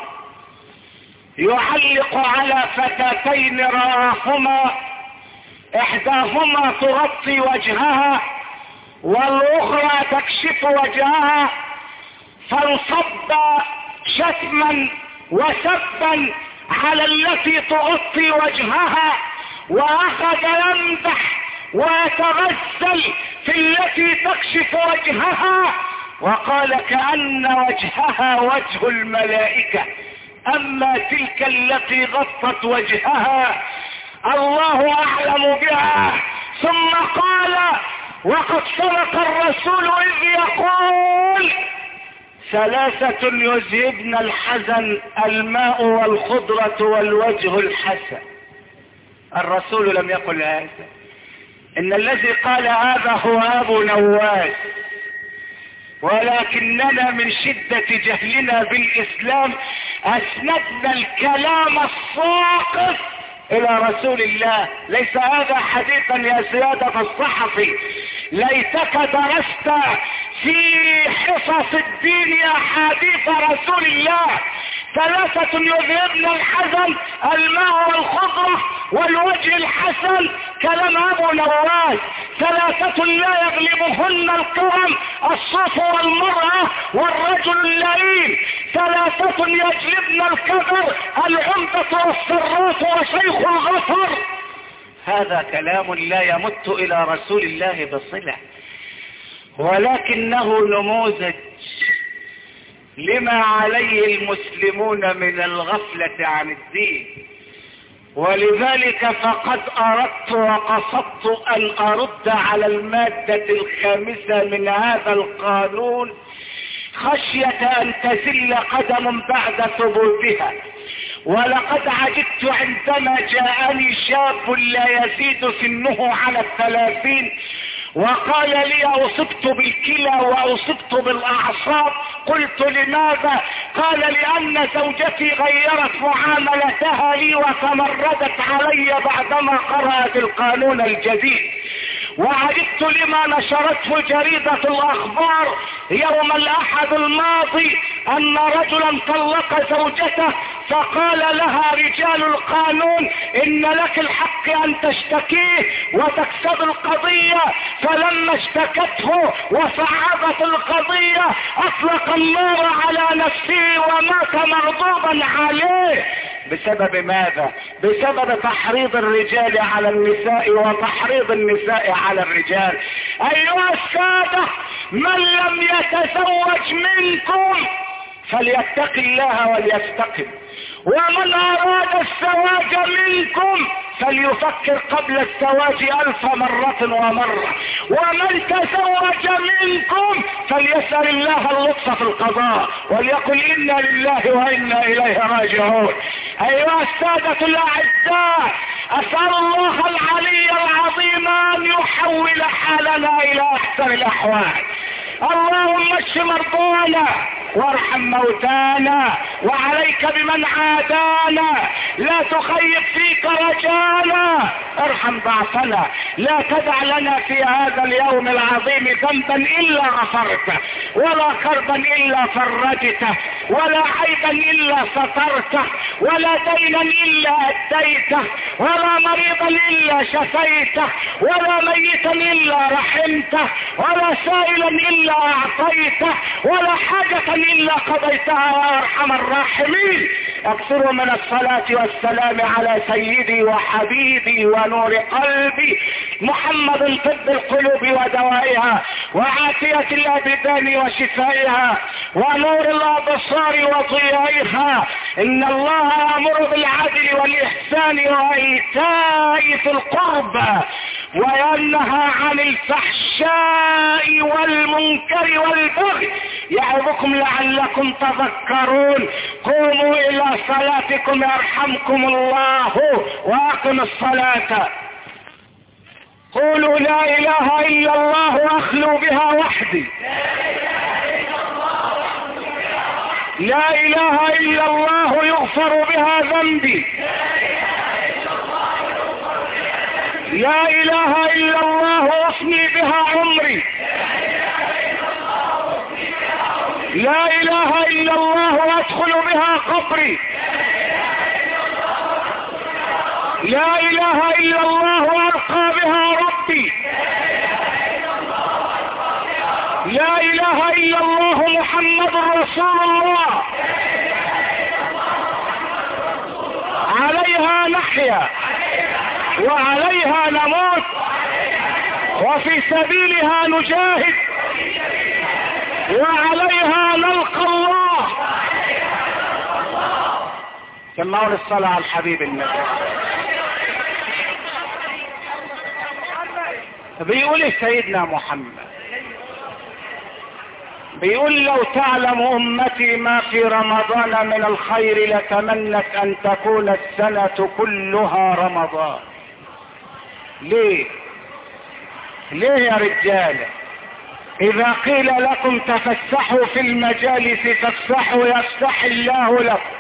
يعلق على فتاتين رآهما، إحداهما تغطي وجهها والأخرى تكشف وجهها، فانصب شتما وسبا على التي تغطي وجهها واخذ يمدح ويتغزل في التي تكشف وجهها، وقال كأن وجهها وجه الملائكة، اما تلك التي غطت وجهها الله اعلم بها. ثم قال: وقد صدق الرسول اذ يقول: ثلاثة يذهبن الحزن، الماء والخضرة والوجه الحسن. الرسول لم يقل هذا، إن الذي قال هذا هو أبو نواس، ولكننا من شدة جهلنا بالإسلام أسندنا الكلام الساقط إلى رسول الله. ليس هذا حديثا يا سيادة الصحفي، ليتك درست في حصص الدين أحاديث رسول الله. ثلاثة يذهبن الحزن، الماء والخضرة والوجه الحسن، كلام أبو نواس. ثلاثة لا يغلبهن الكرم، الصوف والمرأة والرجل اللئيم. ثلاثة يجلبن الكبر، العمدة والسراف وشيخ الغفر. هذا كلام لا يمت إلى رسول الله بصلة، ولكنه نموذج لما عليه المسلمون من الغفلة عن الدين. ولذلك فقد أردت وقصدت أن أرد على المادة الخامسة من هذا القانون خشية أن تزل قدم بعد ثبوتها. ولقد عجبت عندما جاءني شاب لا يزيد سنه على 30 وقال لي: أصبت بالكلى وأصبت بالأعصاب. قلت: لماذا؟ قال: لأن زوجتي غيرت معاملتها لي وتمردت علي بعدما قرأت القانون الجديد. وعجبت لما نشرته جريدة الأخبار يوم الأحد الماضي أن رجلا طلق زوجته فقال لها رجال القانون: إن لك الحق أن تشتكيه وتكسب القضية. فلما اشتكته وصعبت القضية أطلق النار على نفسه ومات مغضوبا عليه. بسبب ماذا؟ بسبب تحريض الرجال على النساء وتحريض النساء على الرجال. أيها السادة، من لم يتزوج منكم فليتق الله وليستقم، ومن أراد الزواج منكم فليفكر قبل الزواج 1000 مرة ومرة، ومن تزوج منكم فليسأل الله اللطف في القضاء وليقل: إنا لله وإنا إليه راجعون. أيها السادة الأعزاء، أسأل الله العلي العظيم أن يحول حالنا إلى أحسن الأحوال. اللهم اشف مرضانا وارحم موتانا، وعليك بمن عادانا، لا تخيب فيك رجانا. ارحم ضعفنا، لا تدع لنا في هذا اليوم العظيم ذنبا الا غفرته، ولا كربا الا فرجته، ولا عيبا الا سترته، ولا دينا الا اديته، ولا مريضا الا شفيته، ولا ميتا الا رحمته، ولا سائلا الا اعطيته، ولا حاجة الا قضيتها يا ارحم الراحمين. اكثروا من الصلاة والسلام على سيدي وحبيبي ونور قلبي محمد، طب القلوب ودوائها، وعافية الابدان وشفائها، ونور الابصار وضيائها. ان الله يأمر بالعدل والاحسان وايتاء ذي القربى، وينهى عن الفحشاء والمنكر والبغي، يعظكم لعلكم تذكرون. قوموا الى صلاتكم يرحمكم الله، واقم الصلاة. قولوا لا اله الا الله واخلوا بها وحدي، لا اله الا الله يغفر بها ذنبي، لا اله الا الله افني بها عمري، لا اله الا الله ادخل بها قبري، لا اله الا الله ارقى بها ربي، لا اله الا الله محمد رسول الله. عليها نحيا وعليها نموت، وفي سبيلها نجاهد، وعليها نلقى الله. سمعوا الصلاة على الحبيب النبي. بيقول سيدنا محمد، بيقول لو تعلم امتي ما في رمضان من الخير لتمنت ان تكون السنة كلها رمضان. ليه يا رجالة؟ اذا قيل لكم تفسحوا في المجالس فافسحوا يفسح الله لكم.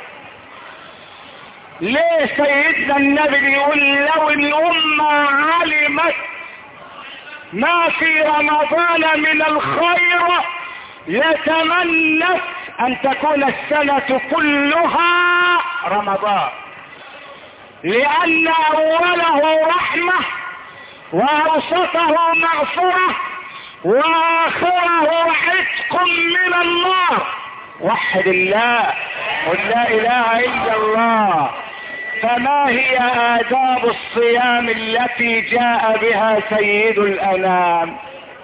ليه سيدنا النبي بيقول لو الامة علمت ما في رمضان من الخير لتمنت ان تكون السنة كلها رمضان، لان اوله رحمة واوسطه مغفرة واخره عتق من النار. وحد الله، قل لا اله الا الله. فما هي آداب الصيام التي جاء بها سيد الأنام؟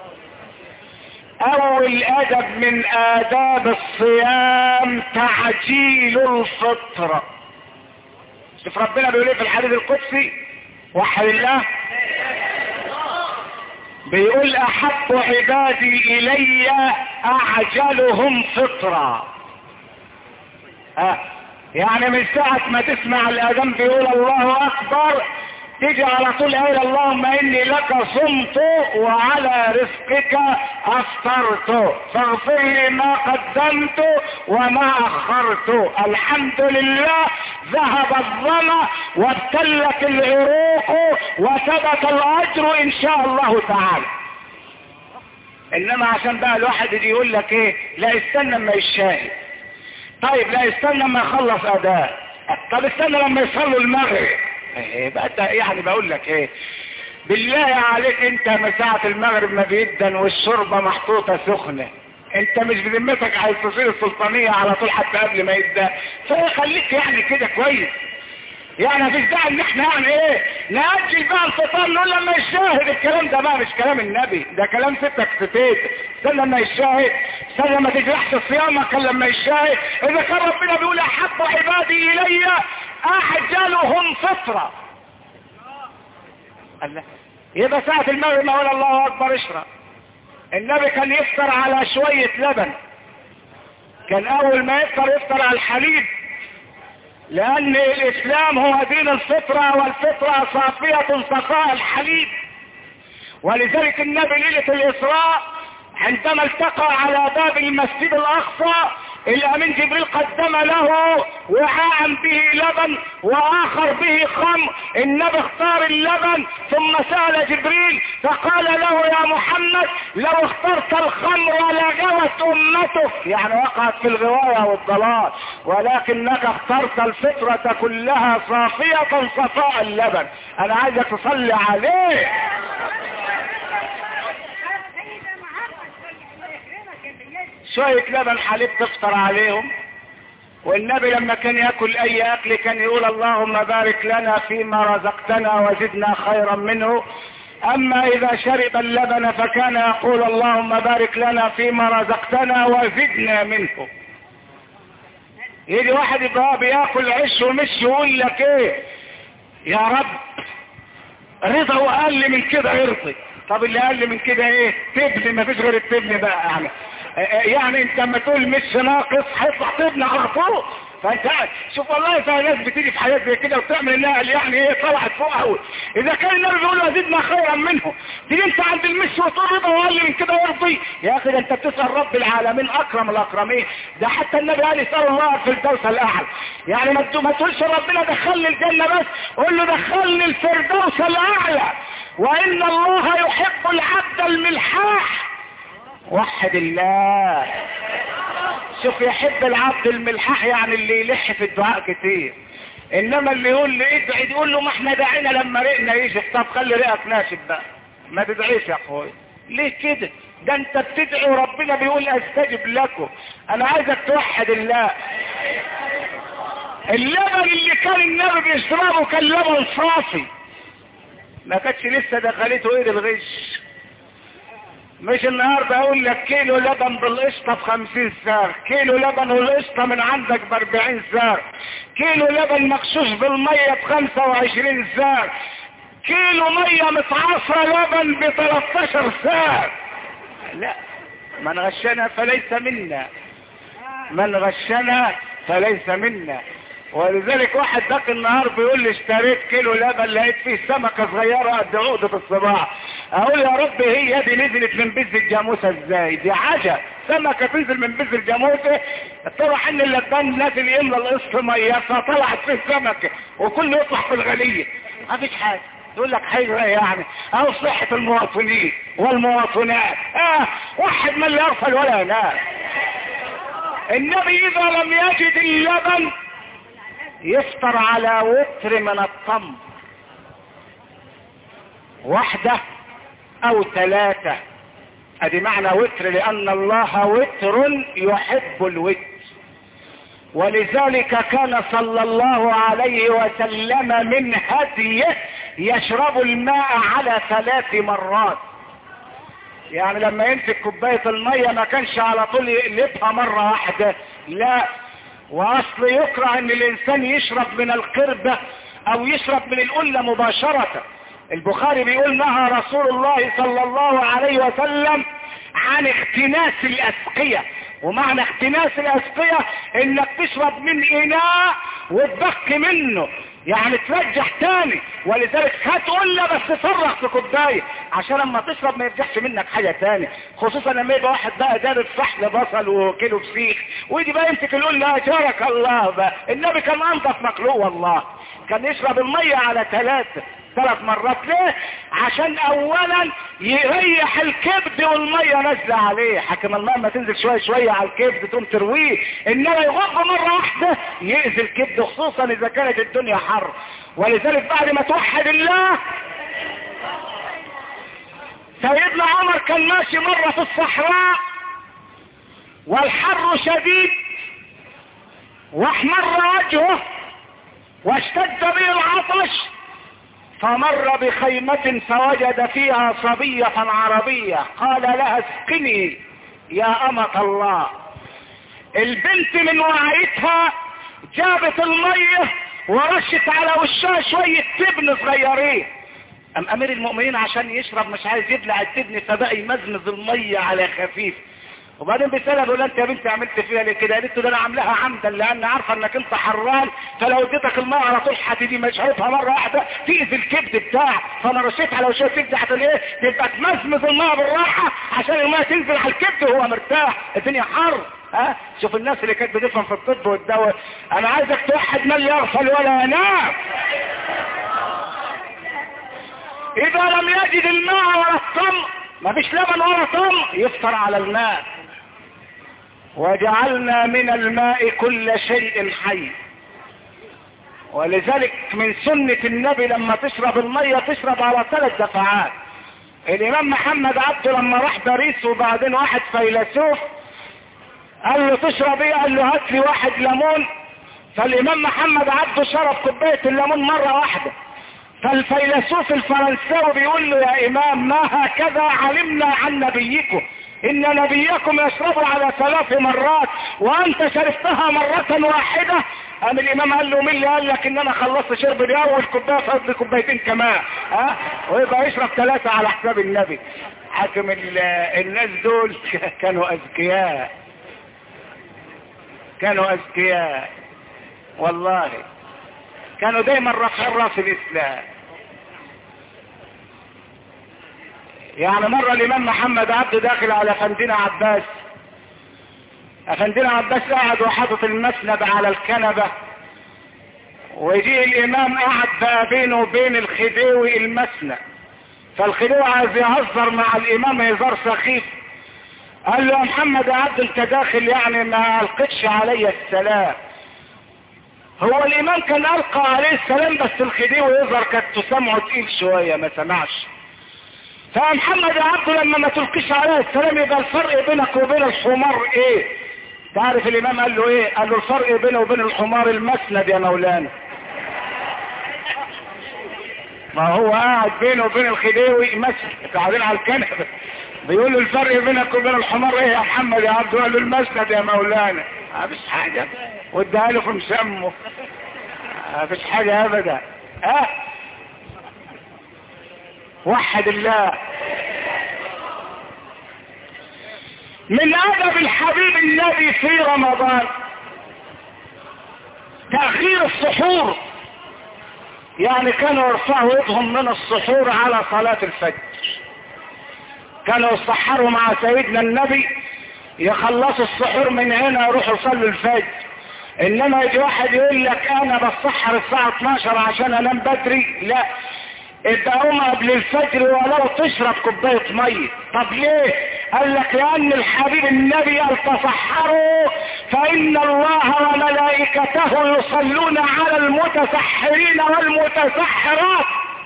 أول أدب من آداب الصيام تعجيل الفطر. شوف ربنا بيقول ايه في الحديث القدسي؟ وحد الله، بيقول أحب عبادي إلي أعجلهم فطرا. يعني من ساعة ما تسمع الأذان بيقول الله أكبر تيجي على طول قايل اللهم إني لك صمت وعلى رزقك أفطرت فاغفر لي ما قدمت وما أخرت. الحمد لله ذهب الظمأ وابتلت العروق وثبت الأجر إن شاء الله تعالى. إنما عشان بقى الواحد يجي يقول لك إيه، لا استنى ما يشاهد. طيب لا استنى ما يخلص اداء، طب استنى لما يصلوا المغرب. بقى يعني بقول لك ايه، بالله عليك انت من ساعة المغرب ما بيدن والشوربة محطوطة سخنة، انت مش بذمتك عايز تصير السلطانية على طول حتى قبل ما يبدأ؟ فخليك يعني كده كويس. يعني مفيش داعي ان احنا يعني ايه نأجل بقى الفطار نقول لما يشاهد. الكلام ده بقى مش كلام النبي، ده كلام ستك ستيت. استنى لما يشاهد، استنى لما تجرحش صيامك لما يشاهد. اذا كان ربنا بيقول احب عبادي الي اعجلهم فطرة، الله يبقى ساعة المغرب ما اقول الله اكبر اشرب. النبي كان يفطر على شوية لبن، كان اول ما يفطر على الحليب، لأن الإسلام هو دين الفطرة، والفطرة صافية صفاء الحليب. ولذلك النبي ليلة الإسراء عندما التقى على باب المسجد الأقصى الامين جبريل قدم له وعاء به لبن واخر به خمر. النبي اختار اللبن ثم سأل جبريل فقال له يا محمد لو اخترت الخمر لغوت امتك، يعني وقعت في الغواية والضلال، ولكنك اخترت الفطرة كلها صافية صفاء اللبن. انا عايزك تصلي عليه. شوية لبن حليب تفطر عليهم. والنبي لما كان يأكل اي اكل كان يقول اللهم بارك لنا فيما رزقتنا وزدنا خيرا منه. اما اذا شرب اللبن فكان يقول اللهم بارك لنا فيما رزقتنا وزدنا منه. يجي واحد يبقى بياكل عيش ومش يقول لك ايه يا رب رضا واقل من كده يرضي. طب اللي اقل من كده ايه؟ تبني، ما فيش غير التبني بقى. يعني انت لما تقول مش ناقص هيطلع تبني على طول. فانت شوف والله في ناس بتيجي في حياه زي كده وتعمل انها يعني ايه طلعت فوق قوي. اذا كان النبي بيقول زدنا خيرا منه، تيجي انت عند المش وتقول رضا واقل من كده يرضي؟ يا اخي ده انت بتسال رب العالمين اكرم الاكرمين. ده حتى النبي قال يسال الله في الفردوس الاعلى. يعني ما تقولش ربنا دخلني الجنه بس، قول له دخلني الفردوس الاعلى. وان الله يحب العبد الملحاح. وحد الله. شوف يحب العبد الملحاح يعني اللي يلح في الدعاء كتير. انما اللي يقول لي ادعي يقول له ما احنا دعينا لما رقنا يجي. طب خلي رقك ناشف بقى، ما تدعيش يا اخوي. ليه كده؟ ده انت بتدعي وربنا بيقول استجب لكم. انا عايزك توحد الله. اللبن اللي كان النبي بيشربه كان لبن صافي، ما كانتش لسه دخلته ايد الغش. مش النهاردة اقول لك كيلو لبن بالقشطة ب50 سعر، كيلو لبن والقشطة من عندك ب40 سعر، كيلو لبن مغشوش بالمية ب25 سعر، كيلو مية متعصرة لبن ب13 سعر. لا، من غشنا فليس منا، من غشنا فليس منا. ولذلك واحد ذاك النهار بيقول لي اشتريت كيلو لبن لقيت فيه سمكة صغيرة قد عقدة الصباع. اقول يا رب هي دي نزلت من بز الجاموسة ازاي؟ دي عجب، سمكة تنزل من بز الجاموسة. طلع ان اللبان نازل يملى القسط مية فطلعت فيه سمكة وكله يطلع في الغلية. ما فيش حاجة. يقول لك حاجة يعني اهو صحة المواطنين والمواطنات. واحد من لا يغفل ولا ينام. النبي اذا لم يجد اللبن يفطر على وتر من التمر، واحدة او 3. ادي معنى وتر، لان الله وتر يحب الوتر. ولذلك كان صلى الله عليه وسلم من هديه يشرب الماء على 3 مرات. يعني لما يمسك كوباية المية ما كانش على طول يقلبها مرة واحدة، لا. واصل يكره ان الانسان يشرب من القربة او يشرب من القلة مباشرة. البخاري بيقول نهى رسول الله صلى الله عليه وسلم عن اختناس الاسقية. ومعنى اختناس الاسقية انك تشرب من اناء وتبقي منه، يعني ترجح تاني. ولذلك هتقول بس صرخ في كوبايه عشان لما تشرب ما يرجعش منك حاجه تاني. خصوصا لما يبقى واحد بقى دارب فحل بصل وكيلو فسيخ ويجي بقى يمسك يقول لا اجرك الله بقى. النبي كان انضف مخلوق والله، كان يشرب الميه على 3 مرات. ليه؟ عشان اولا يريح الكبد والميه نازله عليه. حكم الماء ما تنزل شويه شويه على الكبد تقوم ترويه، انما يغض مره واحده يأذي الكبد، خصوصا اذا كانت الدنيا حر. ولذلك بعد ما توحد الله، سيدنا عمر كان ماشي مره في الصحراء والحر شديد واحمر وجهه واشتد به العطش، فمر بخيمة فوجد فيها صبية عربية. قال لها اسقني يا أمة الله. البنت من وعيتها جابت المية ورشت على وشها شوية تبن صغيرين. امير المؤمنين عشان يشرب مش عايز يبلع التبن فبقى يمزمز المية على خفيف. وبعدين بيسألها بيقول انت يا بنتي عملت فيها ليه كده؟ قالت له ده انا عاملاها عمدا لان عارفه انك انت حران، فلو اديتك الماء على طول هتيجي مش عارفها مره واحده تاذي الكبد بتاعك، فانا رشيت على وشها الكبد عشان ايه؟ تبقى تمزمز الماء بالراحه عشان الماء تنزل على الكبد وهو مرتاح. الدنيا حر. شوف الناس اللي كانت بتفهم في الطب والدواء. انا عايزك توحد من يغفل ولا ينام. اذا لم يجد الماء ولا التمر، مفيش لبن ولا تمر، يفطر على الماء. وجعلنا من الماء كل شيء حي. ولذلك من سنة النبي لما تشرب المية تشرب على 3 دفعات. الامام محمد عبده لما راح باريس وبعدين واحد فيلسوف قال له تشرب ايه؟ قال له هات لي 1 ليمون. فالامام محمد عبده شرب كوباية الليمون مرة واحدة. فالفيلسوف الفرنساوي بيقول له يا امام ما هكذا علمنا عن نبيكم، ان نبيكم يشرب على 3 مرات وانت شربتها مرة واحدة. قام الامام قال له مين اللي قال لك ان انا خلصت شرب دي اول كوبايه فاضل كوبايتين كمان؟ ويبقى يشرب 3 على حساب النبي. حاكم الناس دول كانوا اذكياء، كانوا اذكياء والله، كانوا دايما رافعين راس الاسلام. يعني مرة الامام محمد عبده داخل على افندنا عباس. افندنا عباس قاعد وحاطط المسند على الكنبة، ويجي الامام قاعد بقى بينه وبين الخديوي المسند. فالخديوي عايز يهزر مع الامام هزار سخيف. قال له يا محمد عبده انت داخل يعني ما القتش علي السلام. هو الامام كان القى عليه السلام بس الخديوي يظهر كانت سمعه تقيل شوية ما سمعش. فمحمد عبده لما ما تلقيش عليه السلام يبقى الفرق بينك وبين الحمار ايه؟ تعرف الامام قال له ايه؟ قال له الفرق بينه وبين الحمار المسند يا مولانا. ما هو قاعد بينه وبين الخديوي مسند قاعدين على الكنبه، بيقول له الفرق بينك وبين الحمار ايه يا محمد يا عبده؟ قال له المسند يا مولانا. مفيش حاجه، واداها له في مسمه، مفيش حاجه ابدا. وحد الله. من ادب الحبيب الذي في رمضان تأخير السحور. يعني كانوا يرفعوا يدهم من السحور على صلاة الفجر. كانوا يسحروا مع سيدنا النبي، يخلصوا السحور من هنا يروحوا يصلوا الفجر. انما يجي واحد يقول لك انا بسحر الساعة 12 عشان انام بدري، لا، ابقى قوم قبل الفجر ولو تشرب كوباية مية. طب ليه؟ قال لك لان الحبيب النبي قال تسحروا فان الله وملائكته يصلون على المتسحرين والمتسحرات.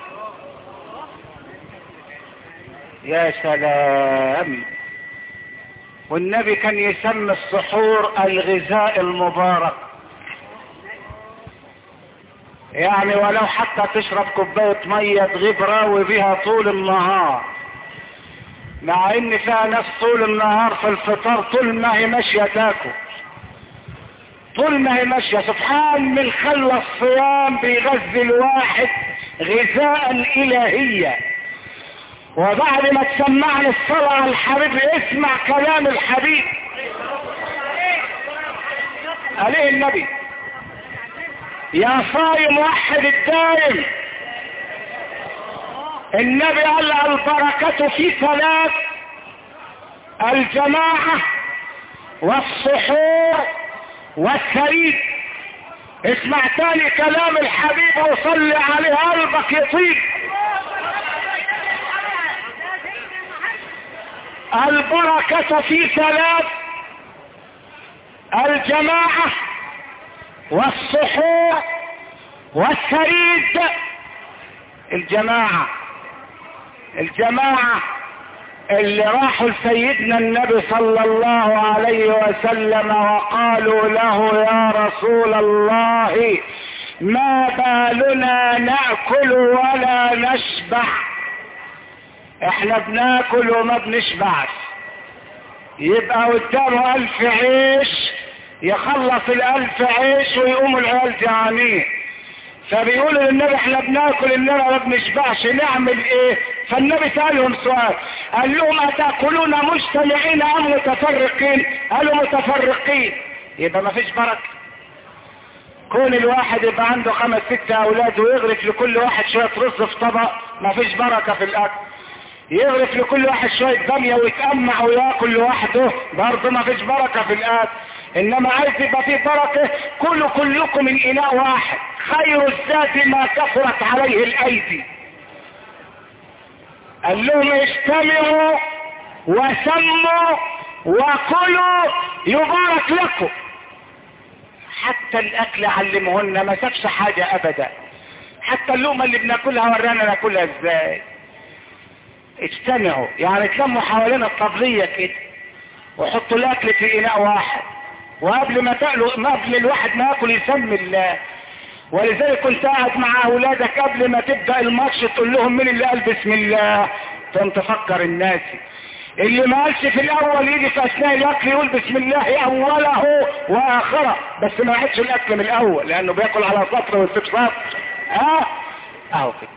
يا سلام. والنبي كان يسمي السحور الغذاء المبارك. يعني ولو حتى تشرب كوباية مية تغيب راوي بيها طول النهار، مع ان فيها ناس طول النهار في الفطار طول ما هي ماشية تاكل، طول ما هي ماشية. سبحان من خلى الصيام بيغذي الواحد غذاء الهية. وبعد ما تسمعني الصلاة على الحبيب اسمع كلام الحبيب عليه النبي. يا صايم وحد الدائم. النبي قال البركة في 3: الجماعة والسحور والثريد. اسمع تاني كلام الحبيب وصلي عليه قلبك يطيب. البركة في 3: الجماعة والسحور والثريد. الجماعة اللي راحوا لسيدنا النبي صلى الله عليه وسلم وقالوا له يا رسول الله ما بالنا نأكل ولا نشبع، احنا بناكل وما بنشبعش. يبقى قدامه 1000 عيش يخلص 1000 عيش ويقوموا العيال جعانين. فبيقولوا للنبي احنا بناكل اننا ما بنشبعش نعمل ايه؟ فالنبي سألهم سؤال، قال لهم اتاكلون مجتمعين ام متفرقين؟ قالوا متفرقين. يبقى ما فيش بركة. كون الواحد يبقى عنده 5 6 اولاد ويغرف لكل واحد شوية رز في طبق، ما فيش بركة في الاكل. يغرف لكل واحد شوية بامية ويتأمع وياكل لوحده، برضه ما فيش بركة في الاكل. انما عايز يبقى فيه بركة، كلوا كلكم من اناء واحد، خير الزاد ما كثرت عليه الايدي. قال لهم اجتمعوا وسموا وكلوا يبارك لكم. حتى الاكل علمهن، ما سابش حاجة ابدا. حتى اللقمة اللي بناكلها ورانا ناكلها ازاي. اجتمعوا يعني اتلموا حوالين الطبلية كده وحطوا الاكل في اناء واحد، وقبل ما تاكلوا، قبل الواحد ما ياكل يسمي الله. ولذلك كنت قاعد مع اولادك قبل ما تبدا الماتش تقول لهم مين اللي قال بسم الله، كنت تفكر الناس اللي ما قالش في الاول يجي في اثناء الاكل يقول بسم الله اوله واخره، بس ما يعدش الاكل من الاول لانه بياكل على سطر ويسيب سطر. اهو كده.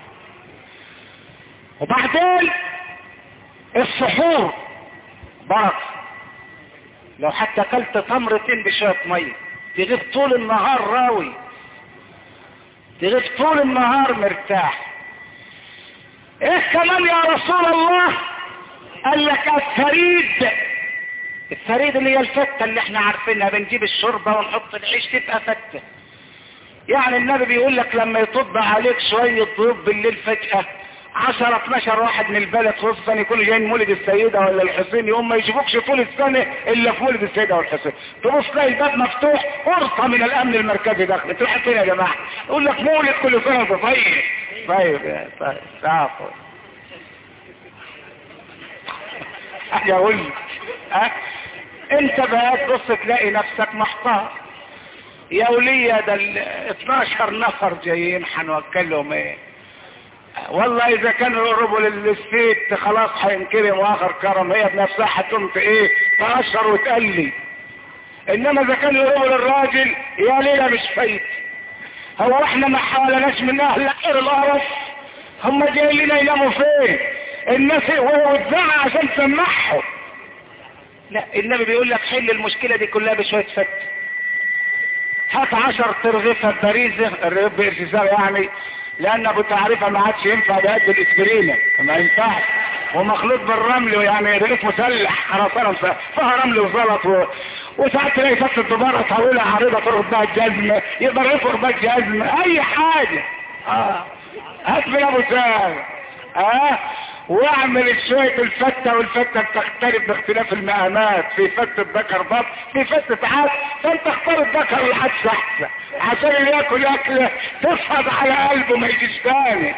وبعدين السحور بركه. لو حتى اكلت تمرتين بشويه ميه تغيب طول النهار راوي، تغيب طول النهار مرتاح. ايه كمان يا رسول الله؟ قال لك الثريد. الثريد اللي هي الفتة اللي احنا عارفينها، بنجيب الشوربة ونحط العيش تبقى فتة. يعني النبي بيقول لك لما يطب عليك شوية ضيوف بالليل فجأة 10 12 واحد من البلد، خصوصا يكونوا جايين مولد السيدة ولا الحسين، يوم ما يشوفوكش طول السنة الا في مولد السيدة والحسين، تبص تلاقي الباب مفتوح، فرصة من الامن المركزي داخل، تروح فين يا جماعة؟ يقول لك مولد كل سنة. طيب تعرفوا حاجة اقول انت بقى تبص تلاقي نفسك محتار. يا ولية ده 12 نفر جايين هنوكلهم ايه؟ والله اذا كانوا يقربوا للست خلاص هينكرم واخر كرم، هي بنفسها هتقوم ايه تقشر وتقلي. انما اذا كانوا يقربوا للراجل يا ليلة مش فايت. هو احنا ما حاولناش من اهل غير القرف؟ هم جايين لنا يناموا فين؟ الناس وهو اتزعق عشان تسمعهم. لا، النبي بيقول لك حل المشكلة دي كلها بشوية فت. هات 10 ترغيفة باريزة، الرغيف بارتزاق يعني، لان ابو تعريفة ما عادش ينفع بقد الاسبرينة، ما ينفعش، ومخلوط بالرمل، يعني رغيف مسلح خرسانة فيها رمل وزلط وساعات تلاقي فتة دبارة طويلة عريضة تربط بها الجزمة، يقدر يفرق بها الجزمة، اي حاجة. هات من ابو سام واعمل شوية الفتة، والفتة بتختلف باختلاف المقامات، في فتة ذكر بط، في فتة عدس، فانت اختار الذكر العدس احسن عشان اللي ياكل اكله تصعد على قلبه ما يجيش تاني.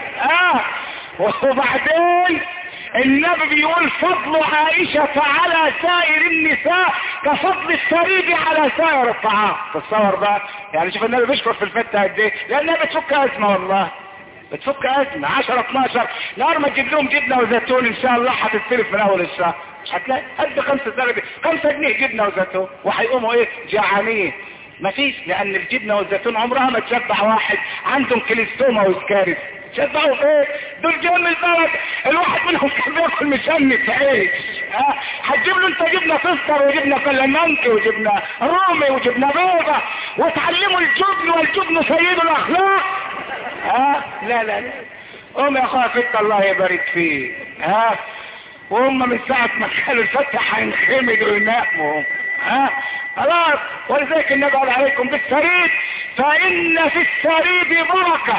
وبعدين النبي بيقول فضل عائشة على سائر النساء كفضل الثريد على سائر الطعام. تصور بقى، يعني شوف النبي بيشكر في الفتة قد ايه، لانها بتفك ازمة، والله بتفك ازمة. 10 12 نهار ما تجيب لهم جبنة وزيتون ان شاء الله هتتصرف من اول الشهر، مش هتلاقي قد 5 جنيه جبنة وزيتون، وهيقوموا ايه جعانين. مفيش، لان الجبنة والزيتون عمرها ما تشبع واحد عندهم كليستوما وسكارس. شبعوا ايه؟ دول جايين من البلد، الواحد منهم كان بياكل مشمس عيش. هتجيب له انت جبنه تفطر وجبنه فلامنكي وجبنه رومي وجبنه بيضه وتعلموا الجبن، والجبن سيد الاخلاق. لا قوم يا اخويا فت الله يبارك فيه. وهم من ساعه ما كانوا الفتح هينخمدوا ويناموا. خلاص. ولذلك النبي قال عليكم بالثريد فان في الثريد بركه.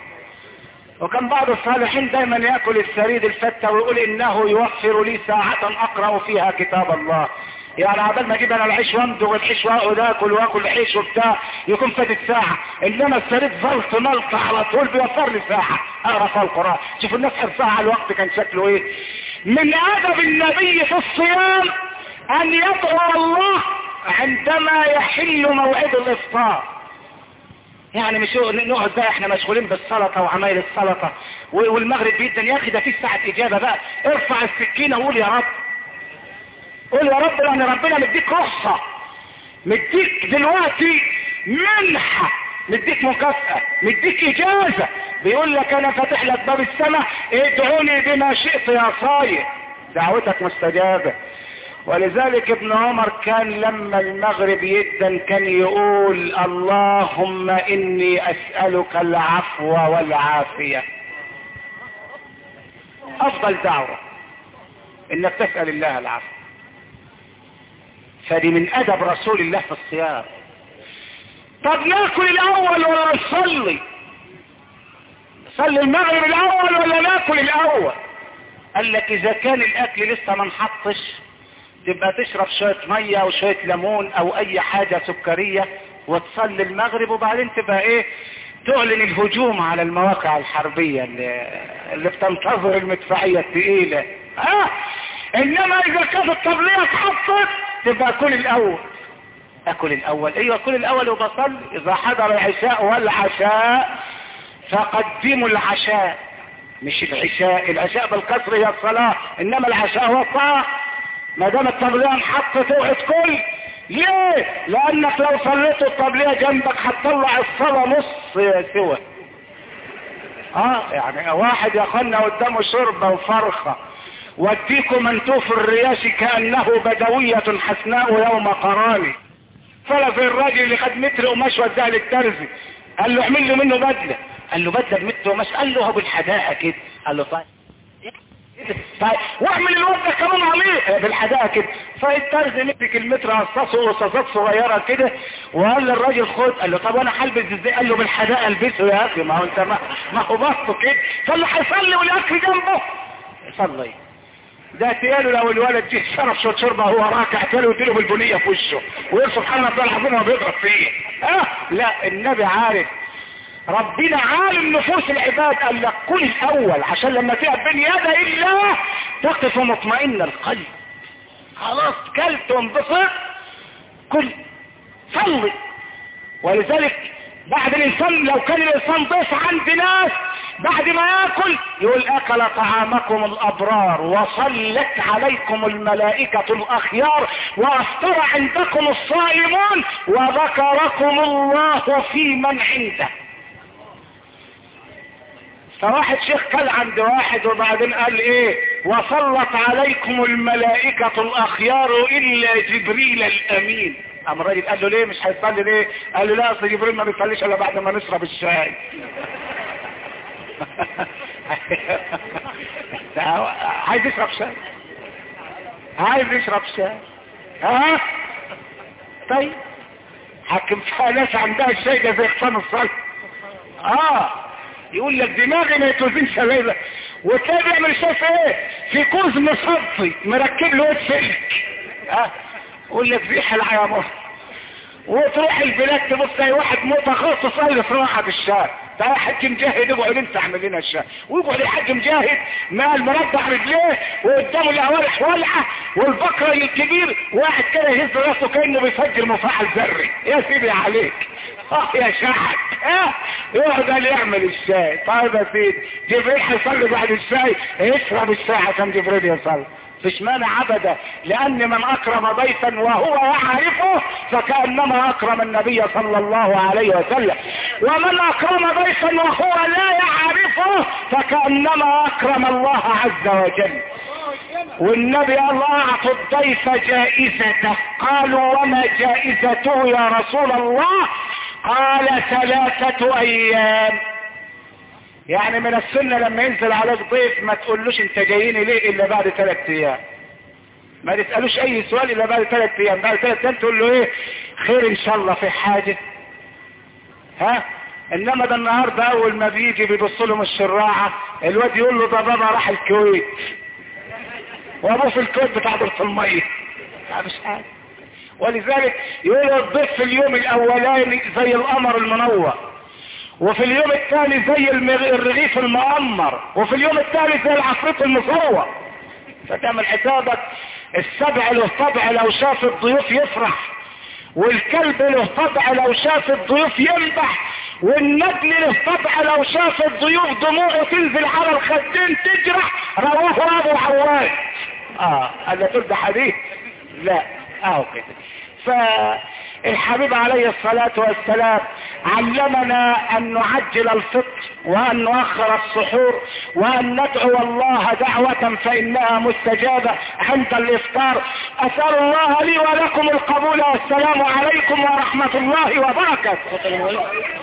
وكان بعض الصالحين دايما يأكل الثريد الفتة ويقول انه يوفر لي ساعة اقرأ فيها كتاب الله. يعني عبال ما اجيب انا العيش وامضغ العيش واكل واكل العيش وبتاع يكون فاتت ساعة، انما الثريد ظلت ملقى على طول بيوفر لي ساعة اقرأ فيها القرآن. شوفوا الناس حرصها على الوقت كان شكله ايه. من ادب النبي في الصيام ان يدعو الله عندما يحل موعد الافطار. يعني مش نقعد بقى احنا مشغولين بالسلطة وعمايل السلطة والمغرب جدا، يا اخي ده في ساعة اجابة بقى. ارفع السكينة وقول يا رب، قول يا رب، لان ربنا مديك رخصة، مديك دلوقتي منحة، مديك مكافأة، مديك اجازة. بيقول لك انا فاتح لك باب السماء، ادعوني بما شئت يا صاير، دعوتك مستجابة. ولذلك ابن عمر كان لما المغرب يدن كان يقول اللهم اني اسألك العفو والعافية. افضل دعوة انك تسأل الله العفو. فدي من ادب رسول الله في الصيام. طب ناكل الاول ولا نصلي؟ نصلي المغرب الاول ولا ناكل الاول؟ قال لك اذا كان الاكل لسه ما انحطش تبقى تشرب شوية مية او شوية ليمون او اي حاجة سكرية وتصلي المغرب، وبعدين تبقى ايه تعلن الهجوم على المواقع الحربية اللي بتنتظر المدفعية الثقيلة. انما اذا كانت الطبلية اتحطت تبقى اكل الاول. اكل الاول، ايوه اكل الاول وبصلي. اذا حضر العشاء والعشاء فقدموا العشاء، مش العشاء. العشاء بالكسر هي الصلاة، انما العشاء هو الطاعة. ما دام الطبلية انحطت اوعى تكل. ليه؟ لانك لو صليت الطبلية جنبك هتطلع الصلاة نص سوا. يعني واحد يا اخوانا قدامه شربة وفرخة وديكم منتوف الرياش كأنه بدوية حسناء يوم قراني. فلا في الراجل اللي خد متر قماش وداه للترزي، قال له اعمل له منه بدلة. قال له بدلة بمتر قماش؟ قال له هو بالحداقة كده. قال له طيب واعمل الوردة كمان عليه بالحداقة كده. فالترزي مسك المتر قصصه قصصات صغيرة كده وقال للراجل خد. قال له طب وانا هلبس ازاي؟ قال له بالحداقة البسه يا اخي، ما هو انت ما هو بسطه كده. فاللي هيصلي والاكل جنبه يصلي. ده تقاله لو الولد جه شرب شويه شربه وهو راكع تقاله ويديله بالبنيه في وشه ويقول سبحان الله العظيم وهو بيضرب فيه. لا، النبي عارف، ربنا عالم نفوس العباد. قال لك كل الاول عشان لما تقف بين يدي الله تقف مطمئن القلب. خلاص كلت وانبسط كل صلي. ولذلك بعد الانسان لو كان الانسان ضيف عند ناس بعد ما ياكل يقول اكل طعامكم الابرار وصلت عليكم الملائكة الاخيار وافطر عندكم الصائمون وذكركم الله في من عنده. فواحد شيخ قال عند واحد وبعدين قال ايه وصلت عليكم الملائكة الاخيار الا جبريل الامين. قام الراجل قال له ليه مش هيصلي ليه؟ قال له لا اصل جبريل ما بيصليش الا بعد ما نشرب الشاي. عايز يشرب شاي، عايز يشرب شاي. طيب حكم فيها ناس عندها الشاي ده زي حصان الصلب. يقول لك دماغي ما يتوزنش ليلة، وتلاقي بيعمل شاي في ايه؟ في كوز مصدي مركب له سلك. يقول لك زيح العيامات. وتروح البلاد تبص تلاقي واحد متخصص قال في راحة الشاي، ده حاج مجاهد يقعد انت اعمل لنا الشاي، ويقعد الحاج مجاهد مع المربع رجليه وقدامه الاوارح ولعه والبقره الكبير واحد كده يهز راسه كانه بيفجر مفاعل ذري. يا سيدي عليك يا شحت يقعد قال يعمل الشاي. طيب يا سيدي جبريل هيصلي بعد الشاي، اشرب الشاي عشان جبريل يصلي. فيش مانع ابدا، لان من اكرم ضيفا وهو يعرفه فكأنما اكرم النبي صلى الله عليه وسلم، ومن اكرم ضيفا وهو لا يعرفه فكأنما اكرم الله عز وجل. والنبي قال اعطوا الضيف جائزته. قالوا وما جائزته يا رسول الله؟ قال 3 ايام. يعني من السنة لما ينزل عليك ضيف ما تقولوش انت جاييني ليه الا بعد 3 ايام. ما تسألوش اي سؤال الا بعد 3 ايام. بعد 3 ايام تقول له ايه؟ خير ان شاء الله، في حاجة؟ انما ده النهاردة اول ما بيجي بيبص له من الشراعة الواد يقول له ده بابا راح الكويت وابوه في الكويت بتاع دورة المية. مش حاجة. ولذلك يقول الضيف في اليوم الاولاني زي القمر المنور، وفي اليوم الثاني زي الرغيف المؤمر، وفي اليوم الثالث زي العفريت المصور. فتعمل حسابك السبع له طبع لو شاف الضيوف يفرح، والكلب له طبع لو شاف الضيوف ينبح، والنجل له طبع لو شاف الضيوف دموعه تنزل على الخدين تجرح. رواه ابو عواد. هذا تقول ده حديث؟ لا كده. فالحبيب عليه الصلاة والسلام علمنا ان نعجل الفطر وان نؤخر السحور وان ندعو الله دعوة فانها مستجابة عند الافطار. اسأل الله لي ولكم القبول والسلام عليكم ورحمة الله وبركاته.